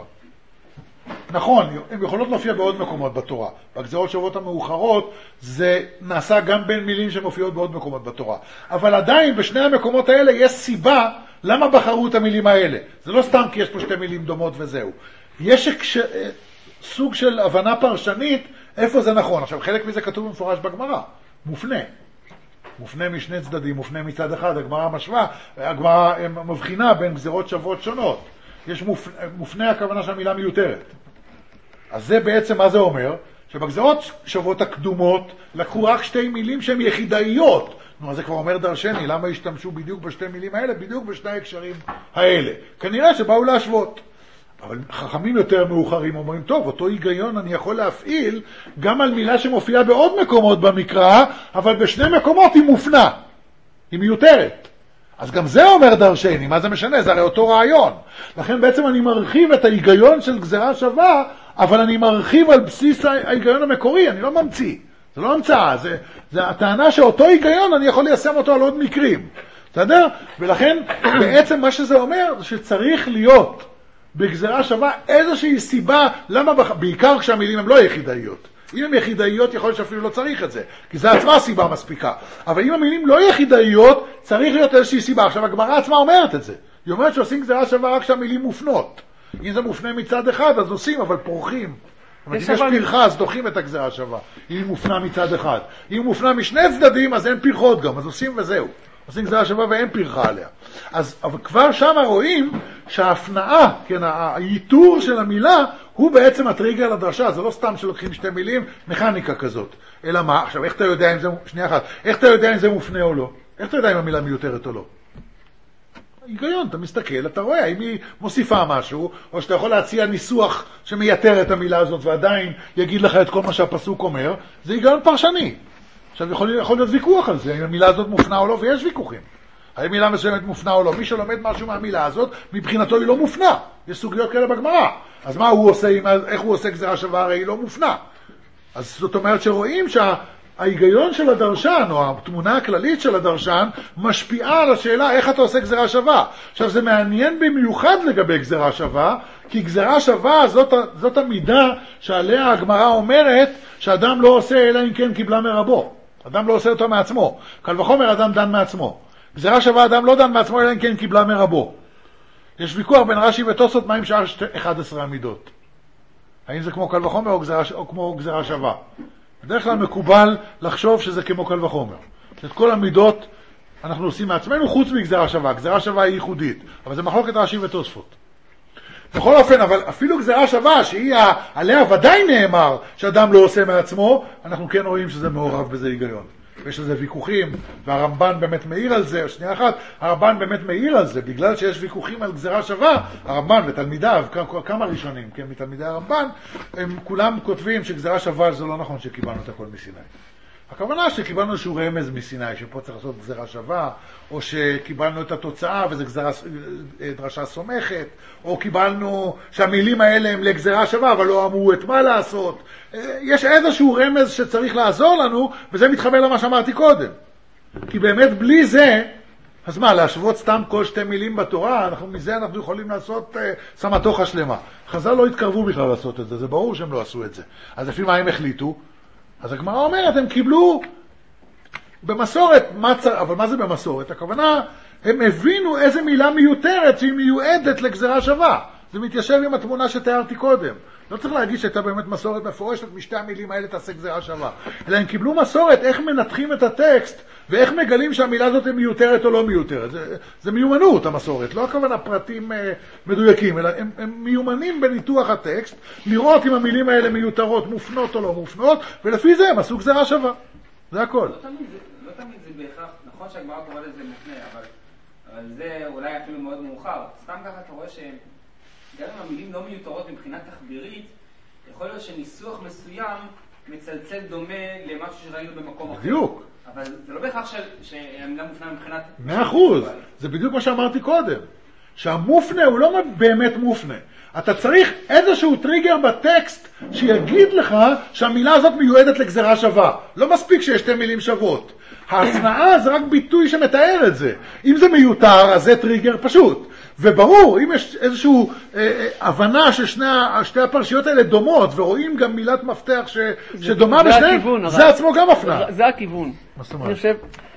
נכון, הן יכולות להופיע בעוד מקומות בתורה. בגזרות שוות המאוחרות זה נעשה גם בין מילים שמופיעות בעוד מקומות בתורה. אבל עדיין בשני המקומות האלה יש סיבה למה בחרו את המילים האלה. זה לא סתם כי יש פה שתי מילים דומות וזהו. יש סוג של הבנה פרשנית איפה זה נכון. עכשיו חלק מזה כתוב במפורש בגמרא, מופנה. מופנה משני צדדים, מופנה מצד אחד, הגמרא משווה, הגמרא מבחינה בין גזרות שוות שונות. יש מופנה הכוונה שהמילה מיותרת. אז זה בעצם מה זה אומר? שבגזרות שוות הקדומות לקחו רק שתי מילים שהן יחידאיות. נו, אז זה כבר אומר דרשני, למה השתמשו בדיוק בשתי מילים האלה, בדיוק בשני הקשרים האלה. כנראה שבאו להשוות. אבל חכמים יותר מאוחרים אומרים, טוב, אותו היגיון אני יכול להפעיל גם על מילה שמופיעה בעוד מקומות במקרא, אבל בשני מקומות היא מופנה, היא מיותרת. אז גם זה אומר דרשני, מה זה משנה? זה הרי אותו רעיון. לכן בעצם אני מרחיב את ההיגיון של גזרה שווה, אבל אני מרחיב על בסיס ההיגיון המקורי, אני לא ממציא. זה לא המצאה, זה הטענה שאותו היגיון אני יכול ליישם אותו על עוד מקרים. בסדר? ולכן בעצם מה שזה אומר, זה שצריך להיות בגזרה שווה איזושהי סיבה, למה בעיקר כשהמילים הן לא יחידאיות. אם הן יחידאיות יכול להיות שאפילו לא צריך את זה, כי זה עצמה סיבה מספיקה. אבל אם המילים לא יחידאיות, צריך להיות איזושהי סיבה. עכשיו הגמרא עצמה אומרת את זה. היא אומרת שעושים גזרה שווה רק כשהמילים מופנות. אם זה מופנה מצד אחד, אז עושים, אבל פורחים. אם יש פרחה, אז דוחים את הגזרה שווה. אם היא מופנה מצד אחד. אם היא מופנה משני צדדים, אז אין פרחות גם, אז עושים וזהו. עושים גזרה שווה ואין פרחה עליה. אבל כבר שם רואים שההפנאה, כן, הייתור של המילה, הוא בעצם הטריגר לדרשה. זה לא סתם שלוקחים שתי מילים, מכניקה כזאת. אלא מה? עכשיו, איך אתה יודע אם זה, שנייה אחת, איך אתה יודע אם זה מופנה או לא? איך אתה יודע אם המילה מיותרת או לא? היגיון, אתה מסתכל, אתה רואה האם היא מוסיפה משהו, או שאתה יכול להציע ניסוח שמייתר את המילה הזאת ועדיין יגיד לך את כל מה שהפסוק אומר, זה היגיון פרשני. עכשיו יכול להיות ויכוח על זה, אם המילה הזאת מופנה או לא, ויש ויכוחים. האם מילה מסוימת מופנה או לא, מי שלומד משהו מהמילה הזאת, מבחינתו היא לא מופנה. יש סוגיות כאלה בגמרא. אז מה הוא עושה, איך הוא עושה גזירה שווה, הרי היא לא מופנה. אז זאת אומרת שרואים ההיגיון של הדרשן, או התמונה הכללית של הדרשן, משפיעה על השאלה איך אתה עושה גזירה שווה. עכשיו זה מעניין במיוחד לגבי גזירה שווה, כי גזירה שווה זאת המידה שעליה הגמרא אומרת שאדם לא עושה אלא אם כן קיבלה מרבו. אדם לא עושה אותו מעצמו. קל וחומר אדם דן מעצמו. גזירה שווה אדם לא דן מעצמו אלא אם כן קיבלה מרבו. יש ויכוח בין רש"י ותוספות מה עם שאר 11 המידות. האם זה כמו קל וחומר או כמו גזירה שווה. בדרך כלל מקובל לחשוב שזה כמו קל וחומר. את כל המידות אנחנו עושים מעצמנו חוץ מגזירה שווה. גזירה שווה היא ייחודית, אבל זה מחלוקת רש"י ותוספות. בכל אופן, אבל אפילו גזירה שווה, שהיא עליה ודאי נאמר שאדם לא עושה מעצמו, אנחנו כן רואים שזה מעורב בזה היגיון. ויש לזה ויכוחים, והרמב"ן באמת מעיר על זה, שנייה אחת, הרמב"ן באמת מעיר על זה, בגלל שיש ויכוחים על גזירה שווה, הרמב"ן ותלמידיו, כמה ראשונים, כן, מתלמידי הרמב"ן, הם כולם כותבים שגזירה שווה זה לא נכון שקיבלנו את הכל מסיני. הכוונה שקיבלנו איזשהו רמז מסיני, שפה צריך לעשות גזירה שווה, או שקיבלנו את התוצאה וזה דרשה סומכת, או קיבלנו שהמילים האלה הם לגזירה שווה, אבל לא אמרו את מה לעשות. יש איזשהו רמז שצריך לעזור לנו, וזה מתחבר למה שאמרתי קודם. כי באמת בלי זה, אז מה, להשוות סתם כל שתי מילים בתורה, מזה אנחנו יכולים לעשות סמטוחה שלמה. חז"ל לא התקרבו בכלל לעשות את זה, זה ברור שהם לא עשו את זה. אז לפי מה הם החליטו? אז הגמרא אומרת, הם קיבלו במסורת, אבל מה זה במסורת? הכוונה, הם הבינו איזה מילה מיותרת שהיא מיועדת לגזירה שווה. זה מתיישב עם התמונה שתיארתי קודם. לא צריך להגיד שהייתה באמת מסורת מפורשת, משתי המילים האלה תעשה גזירה שווה. אלא הם קיבלו מסורת, איך מנתחים את הטקסט, ואיך מגלים שהמילה הזאת היא מיותרת או לא מיותרת. זה מיומנות, המסורת. לא הכוונה פרטים מדויקים, אלא הם מיומנים בניתוח הטקסט, לראות אם המילים האלה מיותרות, מופנות או לא מופנות, ולפי זה הם עשו גזירה שווה. זה הכל. לא תמיד זה בהכרח, נכון שהגמרא קוראת לזה מופנה, אבל זה אולי אפילו מאוד מאוחר. סתם ככה אתה רואה שהם גם אם המילים לא מיותרות מבחינה תחבירית, יכול להיות שניסוח מסוים מצלצל דומה למשהו שראינו במקום אחר. בדיוק. אבל זה לא בהכרח שהמילה מופנה מבחינת... 100%. זה בדיוק מה שאמרתי קודם. שהמופנה הוא לא באמת מופנה. אתה צריך איזשהו טריגר בטקסט שיגיד לך שהמילה הזאת מיועדת לגזירה שווה. לא מספיק שיש שתי מילים שוות. ההצנעה זה רק ביטוי שמתאר את זה. אם זה מיותר, אז זה טריגר פשוט. וברור, אם יש איזושהי הבנה ששתי הפרשיות האלה דומות, ורואים גם מילת מפתח שדומה בשניהם, זה עצמו גם הפנה. זה הכיוון. אני חושב,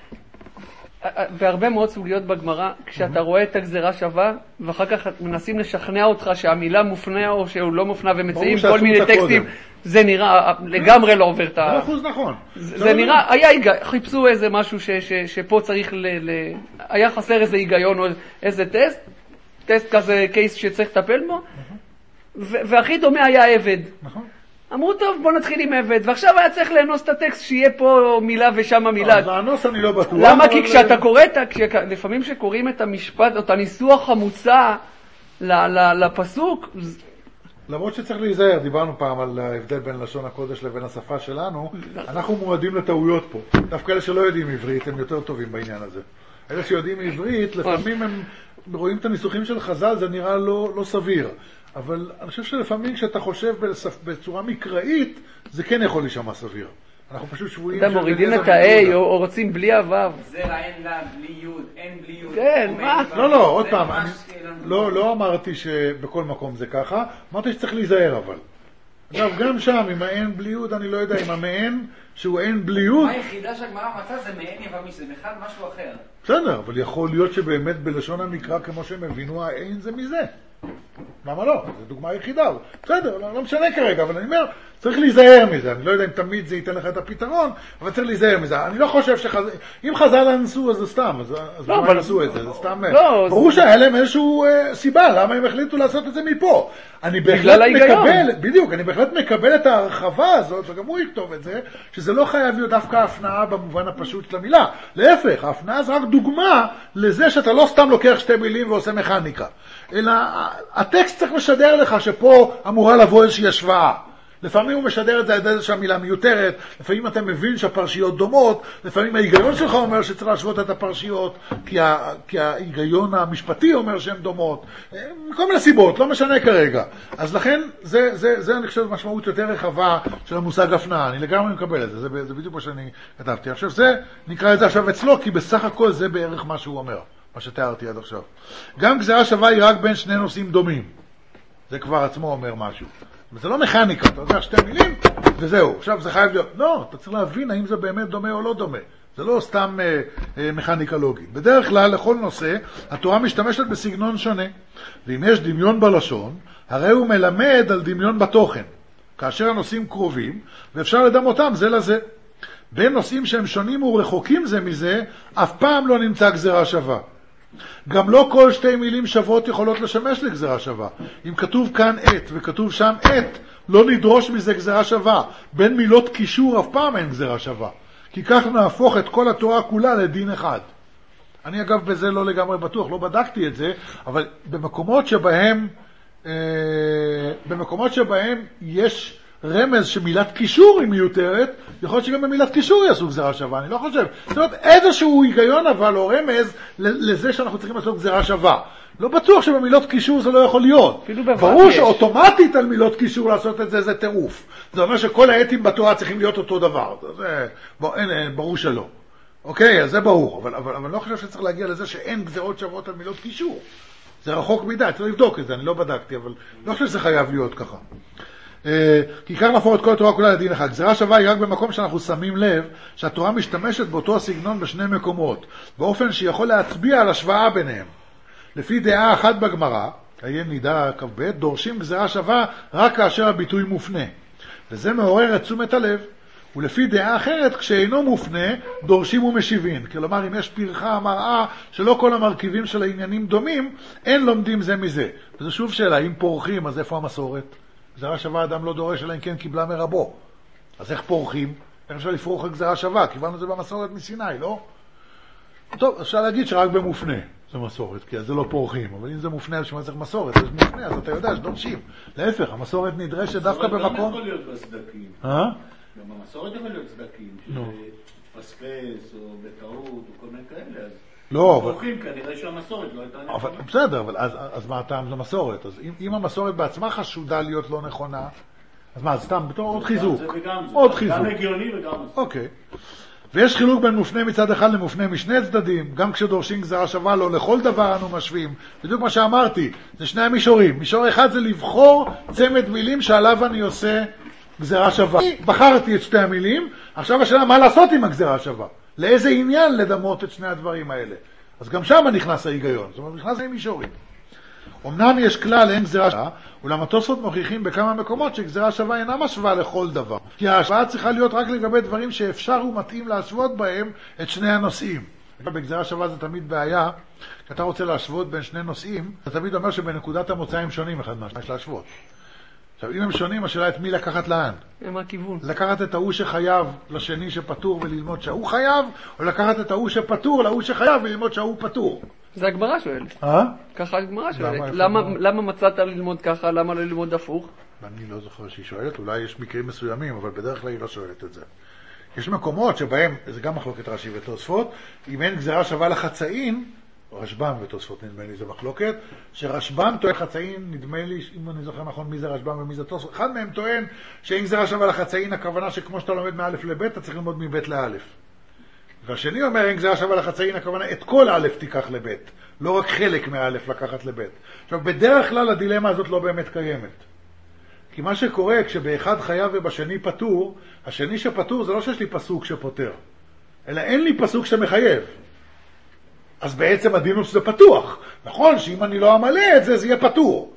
בהרבה מאוד סוגיות בגמרא, כשאתה רואה את הגזירה שווה, ואחר כך מנסים לשכנע אותך שהמילה מופנה או שהוא לא מופנה, ומציעים כל מיני טקסטים, זה נראה לגמרי לא עובר את ה... 100% נכון. זה נראה, חיפשו איזה משהו שפה צריך, היה חסר איזה היגיון או איזה טסט כזה, קייס שצריך לטפל בו, והכי דומה היה עבד. נכון. אמרו, טוב, בוא נתחיל עם עבד, ועכשיו היה צריך לאנוס את הטקסט, שיהיה פה מילה ושם מילה. אז לאנוס אני לא בטוח. למה? כי כשאתה קורא, לפעמים שקוראים את המשפט, או את הניסוח המוצע לפסוק, למרות שצריך להיזהר, דיברנו פעם על ההבדל בין לשון הקודש לבין השפה שלנו, אנחנו מועדים לטעויות פה. דווקא אלה שלא יודעים עברית, הם יותר טובים בעניין הזה. אלה שיודעים עברית, לפעמים הם רואים את הניסוחים של חז"ל, זה נראה לא סביר. אבל אני חושב שלפעמים כשאתה חושב בצורה מקראית, זה כן יכול להישמע סביר. אנחנו פשוט שבועים... אתם מורידים את ה-A או רוצים בלי הוו. זה אין לה בלי יוד, אין בלי יוד. כן, מה? לא, עוד פעם, לא אמרתי שבכל מקום זה ככה, אמרתי שצריך להיזהר אבל. אגב, גם שם, עם האין בלי יוד, אני לא יודע, עם המעין שהוא אין בלי יוד... מה היחידה שהגמרא מצאה זה מעין יבמי, זה בכלל משהו אחר. בסדר, אבל יכול להיות שבאמת בלשון המקרא, כמו שהם הבינו, האין זה מזה. למה לא? זו דוגמה יחידה. בסדר, לא משנה כרגע, אבל אני אומר, צריך להיזהר מזה. אני לא יודע אם תמיד זה ייתן לך את הפתרון, אבל צריך להיזהר מזה. אני לא חושב אם חז"ל אנסו, אז זה סתם. אז לא, אבל עשו את זה. זה סתם. ברור שהיה להם איזשהו סיבה, למה הם החליטו לעשות את זה מפה. אני בהחלט מקבל, בדיוק, אני בהחלט מקבל את ההרחבה הזאת, וגם הוא יכתוב את זה, שזה לא חייב להיות דווקא ההפנאה במובן הפשוט של המילה. להפך, ההפנאה זה רק דוגמה לזה שאתה לא סתם לוקח שתי מילים ועושה מכניקה. אלא הטקסט צריך לשדר לך שפה אמורה לבוא איזושהי השוואה. לפעמים הוא משדר את זה על ידי שהמילה מיותרת, לפעמים אתה מבין שהפרשיות דומות, לפעמים ההיגיון שלך אומר שצריך להשוות את הפרשיות, כי ההיגיון המשפטי אומר שהן דומות, מכל מיני סיבות, לא משנה כרגע. אז לכן, זה אני חושב משמעות יותר רחבה של המושג הפנאה, אני לגמרי מקבל את זה, זה בדיוק מה שאני כתבתי. עכשיו זה, נקרא את זה עכשיו אצלו, כי בסך הכל זה בערך מה שהוא אומר, מה שתיארתי עד עכשיו. גם גזירה שווה היא רק בין שני נושאים דומים. זה כבר עצמו אומר משהו. זה לא מכניקה, אתה יודע שתי מילים, וזהו. עכשיו זה חייב להיות, לא, אתה צריך להבין האם זה באמת דומה או לא דומה. זה לא סתם מכניקה לוגית. בדרך כלל, לכל נושא, התורה משתמשת בסגנון שונה. ואם יש דמיון בלשון, הרי הוא מלמד על דמיון בתוכן. כאשר הנושאים קרובים, ואפשר לדמותם זה לזה. בין נושאים שהם שונים ורחוקים זה מזה, אף פעם לא נמצא גזירה שווה. גם לא כל שתי מילים שוות יכולות לשמש לגזירה שווה. אם כתוב כאן עת וכתוב שם עת, לא נדרוש מזה גזירה שווה. בין מילות קישור אף פעם אין גזירה שווה. כי כך נהפוך את כל התורה כולה לדין אחד. אני אגב בזה לא לגמרי בטוח, לא בדקתי את זה, אבל במקומות שבהם יש רמז שמילת קישור היא מיותרת, יכול להיות שגם במילת קישור יעשו גזירה שווה, אני לא חושב. זאת אומרת, איזשהו היגיון אבל או רמז לזה שאנחנו צריכים לעשות גזירה שווה. לא בטוח שבמילות קישור זה לא יכול להיות. ברור שאוטומטית על מילות קישור לעשות את זה, זה טירוף. זה אומר שכל העתים בתורה צריכים להיות אותו דבר. זה, ברור שלא. אוקיי, אז זה ברור. אבל אני לא חושב שצריך להגיע לזה שאין גזירות שוות על מילות קישור. זה רחוק מדי, צריך לבדוק את זה, אני לא בדקתי, אבל לא חושב שזה חייב להיות ככה. כי כך נהפוך את כל התורה כולה לדין אחד. גזירה שווה היא רק במקום שאנחנו שמים לב שהתורה משתמשת באותו הסגנון בשני מקומות, באופן שיכול להצביע על השוואה ביניהם. לפי דעה אחת בגמרא, עיין נידה כ"ב, דורשים גזירה שווה רק כאשר הביטוי מופנה. וזה מעורר את תשומת הלב. ולפי דעה אחרת, כשאינו מופנה, דורשים ומשיבים. כלומר, אם יש פרחה מראה שלא כל המרכיבים של העניינים דומים, אין לומדים זה מזה. וזו שוב שאלה, אם פורחים, אז איפה המסורת? גזירה שווה אדם לא דורש, אלא אם כן קיבלה מרבו. אז איך פורחים? איך אפשר לפרוח גזירה שווה? קיבלנו את זה במסורת מסיני, לא? טוב, אפשר להגיד שרק במופנה זה מסורת, כי אז זה לא פורחים. אבל אם זה מופנה על שמה צריך מסורת, אז מופנה, אז אתה יודע שדורשים. להפך, המסורת נדרשת דווקא במקום... גם יכול להיות בסדקים. גם המסורת יכול להיות סדקים, שתפספס או בטעות או כל מיני כאלה, אז... לא, פורחים כנראה שהמסורת לא הייתה נכונה. בסדר, אבל אז מה הטעם זה מסורת? אז אם המסורת בעצמה חשודה להיות לא נכונה, אז מה, סתם בתור עוד חיזוק. עוד חיזוק. גם הגיוני וגם מסורת. אוקיי. ויש חילוק בין מופנה מצד אחד למופנה משני צדדים, גם כשדורשים גזירה שווה לא לכל דבר אנו משווים. בדיוק מה שאמרתי, זה שני המישורים. מישור אחד זה לבחור צמד מילים שעליו אני עושה גזירה שווה. בחרתי את שתי המילים, עכשיו השאלה מה לעשות עם הגזירה שווה? לאיזה עניין לדמות את שני הדברים האלה? אז גם שם נכנס ההיגיון, זאת אומרת, נכנס מישורים. אמנם יש כלל אין גזירה שווה, אולם התוספות מוכיחים בכמה מקומות שגזירה שווה אינה משווה לכל דבר. כי ההשוואה צריכה להיות רק לגבי דברים שאפשר ומתאים להשוות בהם את שני הנושאים. בגזירה שווה זה תמיד בעיה, כי אתה רוצה להשוות בין שני נושאים, אתה תמיד אומר שבנקודת המוצא הם שונים אחד מהשני, יש להשוות. עכשיו, אם הם שונים, השאלה את מי לקחת לאן? מה הכיוון? לקחת את ההוא שחייב לשני שפטור וללמוד שההוא חייב, או לקחת את ההוא שפטור להוא שחייב וללמוד שההוא פטור? זה הגמרא שואלת. ככה הגמרא שואלת. למה מצאת ללמוד ככה, למה לא ללמוד הפוך? אני לא זוכר שהיא שואלת, אולי יש מקרים מסוימים, אבל בדרך כלל היא לא שואלת את זה. יש מקומות שבהם, זה גם מחלוקת רש"י ותוספות, אם אין גזירה שווה לחצאין, רשב"ם ותוספות נדמה לי זה מחלוקת, שרשב"ם טוען חצאין, נדמה לי, אם אני זוכר נכון מי זה רשב"ם ומי זה תוספות, אחד מהם טוען שאין גזירה שווה לחצאין, הכוונה שכמו שאתה לומד מא' לב' אתה צריך ללמוד מב' לא'. והשני אומר אין גזירה שווה לחצאין, הכוונה את כל א' תיקח לב', לא רק חלק מא' לקחת לב'. עכשיו בדרך כלל הדילמה הזאת לא באמת קיימת. כי מה שקורה כשבאחד חייב ובשני פטור, השני שפטור זה לא שיש לי פסוק שפותר, אלא אין לי פסוק שמחייב. אז בעצם הדין הוא שזה פתוח. נכון שאם אני לא אמלא את זה, זה יהיה פטור.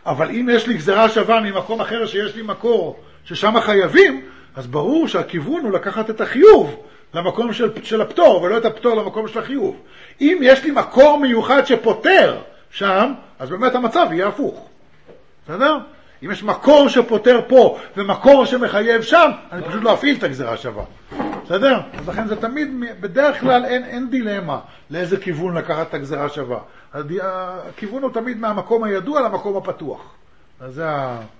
אבל אם יש לי גזרה שווה ממקום אחר שיש לי מקור ששם חייבים, אז ברור שהכיוון הוא לקחת את החיוב למקום של הפטור, ולא את הפטור למקום של החיוב. אם יש לי מקור מיוחד שפותר שם, אז באמת המצב יהיה הפוך. בסדר? אם יש מקור שפותר פה ומקור שמחייב שם, אני פשוט לא אפעיל את הגזרה שווה. בסדר? אז לכן זה תמיד, בדרך כלל אין דילמה לאיזה כיוון לקחת את הגזרה שווה. הכיוון הוא תמיד מהמקום הידוע למקום הפתוח. אז זה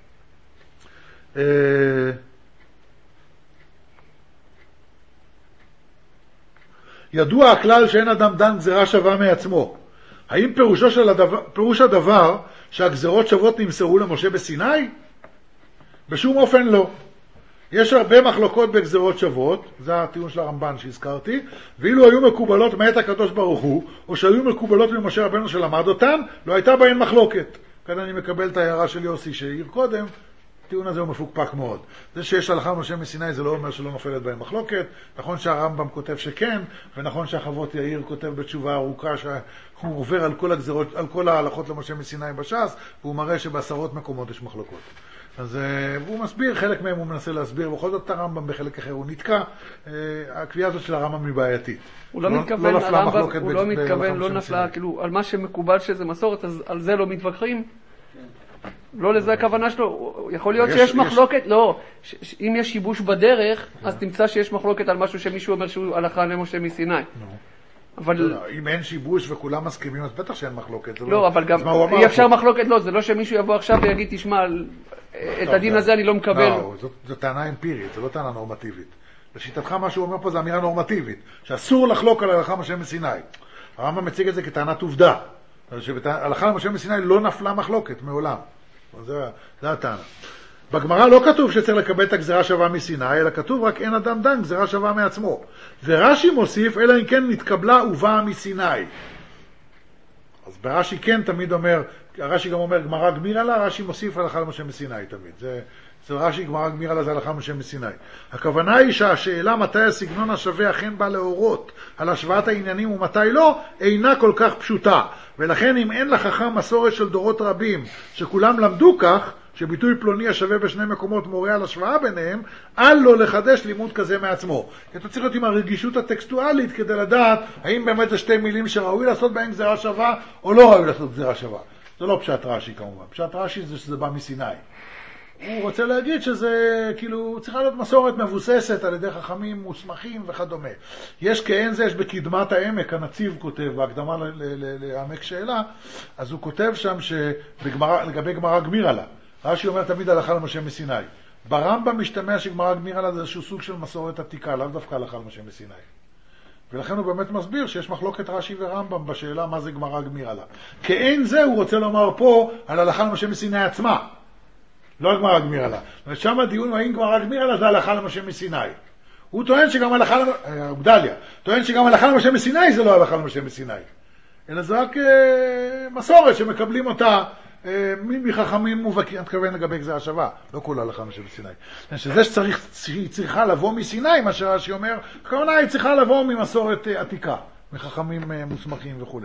ידוע הכלל שאין אדם דן גזרה שווה מעצמו. האם פירוש הדבר שהגזרות שוות נמסרו למשה בסיני? בשום אופן לא. יש הרבה מחלוקות בגזרות שוות, זה הטיעון של הרמב"ן שהזכרתי, ואילו היו מקובלות מאת הקדוש ברוך הוא, או שהיו מקובלות ממשה רבנו שלמד אותן, לא הייתה בהן מחלוקת. כאן אני מקבל את ההערה של יוסי שהעיר קודם, הטיעון הזה הוא מפוקפק מאוד. זה שיש הלכה משה מסיני זה לא אומר שלא נופלת בהן מחלוקת, נכון שהרמב"ם כותב שכן, ונכון שהחוות יאיר כותב בתשובה ארוכה שהוא עובר על כל הגזרות, על כל ההלכות למשה מסיני בש"ס, והוא מראה שבעשרות מקומות יש מחלוקות. אז הוא מסביר, חלק מהם הוא מנסה להסביר, בכל זאת הרמב"ם בחלק אחר הוא נתקע. הקביעה הזאת של הרמב"ם היא בעייתית. הוא לא מתכוון, הרמב"ם, הוא לא מתכוון, לא נפלה, כאילו, על מה שמקובל שזה מסורת, אז על זה לא מתווכחים? לא לזה הכוונה שלו. יכול להיות שיש מחלוקת, לא, אם יש שיבוש בדרך, אז תמצא שיש מחלוקת על משהו שמישהו אומר שהוא הלכה למשה מסיני. אבל אם אין שיבוש וכולם מסכימים, אז בטח שאין מחלוקת. לא, אבל גם אי אפשר מחלוקת, לא, זה לא שמישהו יבוא עכשיו ויגיד, תשמע, את הדין הזה אני לא מקבל. לא, זו טענה אמפירית, זו לא טענה נורמטיבית. לשיטתך מה שהוא אומר פה זה אמירה נורמטיבית, שאסור לחלוק על הלכה משה מסיני. הרמב"ם מציג את זה כטענת עובדה. הלכה למשה מסיני לא נפלה מחלוקת מעולם. זה הטענה. בגמרא לא כתוב שצריך לקבל את הגזרה שווה מסיני, אלא כתוב רק אין אדם דן גזרה שווה מעצמו. ורש"י מוסיף, אלא אם כן נתקבלה ובאה מסיני. אז ברש"י כן תמיד אומר, רש"י גם אומר גמרא גמירה לה, רש"י מוסיף הלכה למשה מסיני תמיד. זה רש"י גמרא גמירה לה זה הלכה למשה מסיני. הכוונה היא שהשאלה מתי הסגנון השווה אכן בא להורות על השוואת העניינים ומתי לא, אינה כל כך פשוטה. ולכן אם אין לחכם מסורת של דורות רבים שכולם למדו כך, שביטוי פלוני השווה בשני מקומות מורה על השוואה ביניהם, אל לו לחדש לימוד כזה מעצמו. כי אתה צריך להיות עם הרגישות הטקסטואלית כדי לדעת האם באמת זה שתי מילים שראוי לעשות בהן גזרה שווה או לא ראוי לעשות גזרה שווה. זה לא פשט רש"י כמובן. פשט רש"י זה שזה בא מסיני. הוא רוצה להגיד שזה כאילו צריכה להיות מסורת מבוססת על ידי חכמים מוסמכים וכדומה. יש כאין זה, יש בקדמת העמק, הנציב כותב בהקדמה לעמק שאלה, אז הוא כותב שם לגבי גמרא גמירה לה. רש"י אומר תמיד הלכה למשה מסיני. ברמב"ם משתמע שגמרא גמירה לה זה איזשהו סוג של מסורת עתיקה, לאו דווקא הלכה למשה מסיני. ולכן הוא באמת מסביר שיש מחלוקת רש"י ורמב"ם בשאלה מה זה גמרא גמירה לה. כאין זה הוא רוצה לומר פה על הלכה למשה מסיני עצמה. לא על גמרא גמירה לה. ושם הדיון האם גמרא גמירה לה זה הלכה למשה מסיני. הוא טוען שגם הלכה עבדליה, טוען שגם הלכה למשה מסיני זה לא הלכה למשה מסיני. אלא זה רק מסורת שמקבלים אותה מחכמים מובהקים, אני מתכוון לגבי גזרה שווה, לא כולה הלכה למשה מסיני. שזה שהיא צריכה לבוא מסיני, מה שרש"י אומר, הכוונה היא צריכה לבוא ממסורת עתיקה, מחכמים מוסמכים וכו'.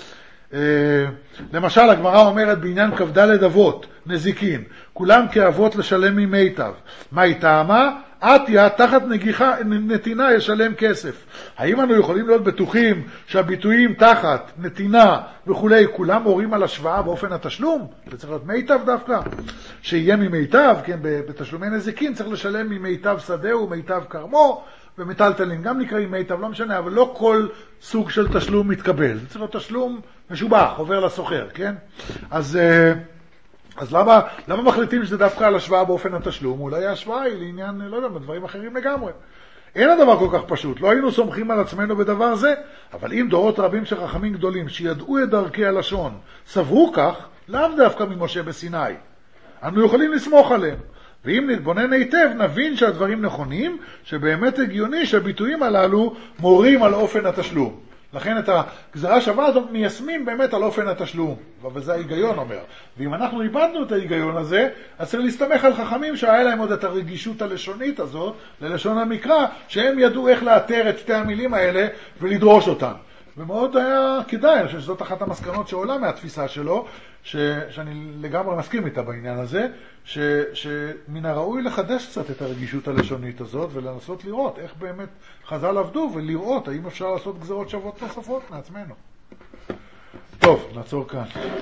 למשל הגמרא אומרת בעניין כ"ד אבות נזיקין, כולם כאבות לשלם ממיטב. מה היא טעמה? עתיה תחת נתינה ישלם כסף. האם אנו יכולים להיות בטוחים שהביטויים תחת נתינה וכולי כולם מורים על השוואה באופן התשלום? זה צריך להיות מיטב דווקא, שיהיה ממיטב, כן, בתשלומי נזיקין צריך לשלם ממיטב שדה ומיטב קרמו, ומטלטלין גם נקראים מיטב, לא משנה, אבל לא כל סוג של תשלום מתקבל. זה צריך להיות תשלום משובח, עובר לסוחר, כן? אז למה מחליטים שזה דווקא על השוואה באופן התשלום? אולי ההשוואה היא לעניין, לא יודע, דברים אחרים לגמרי. אין הדבר כל כך פשוט, לא היינו סומכים על עצמנו בדבר זה, אבל אם דורות רבים של חכמים גדולים שידעו את דרכי הלשון, סברו כך, לאו דווקא ממשה בסיני. אנו יכולים לסמוך עליהם. ואם נתבונן היטב, נבין שהדברים נכונים, שבאמת הגיוני שהביטויים הללו מורים על אופן התשלום. לכן את הגזרה שווה הזאת מיישמים באמת על אופן התשלום. וזה ההיגיון אומר. ואם אנחנו איבדנו את ההיגיון הזה, אז צריך להסתמך על חכמים שהיה להם עוד את הרגישות הלשונית הזאת, ללשון המקרא, שהם ידעו איך לאתר את שתי המילים האלה ולדרוש אותן. ומאוד היה כדאי, אני חושב שזאת אחת המסקנות שעולה מהתפיסה שלו, שאני לגמרי מסכים איתה בעניין הזה, שמן הראוי לחדש קצת את הרגישות הלשונית הזאת, ולנסות לראות איך באמת חז"ל עבדו, ולראות האם אפשר לעשות גזרות שוות נוספות מעצמנו. טוב, נעצור כאן.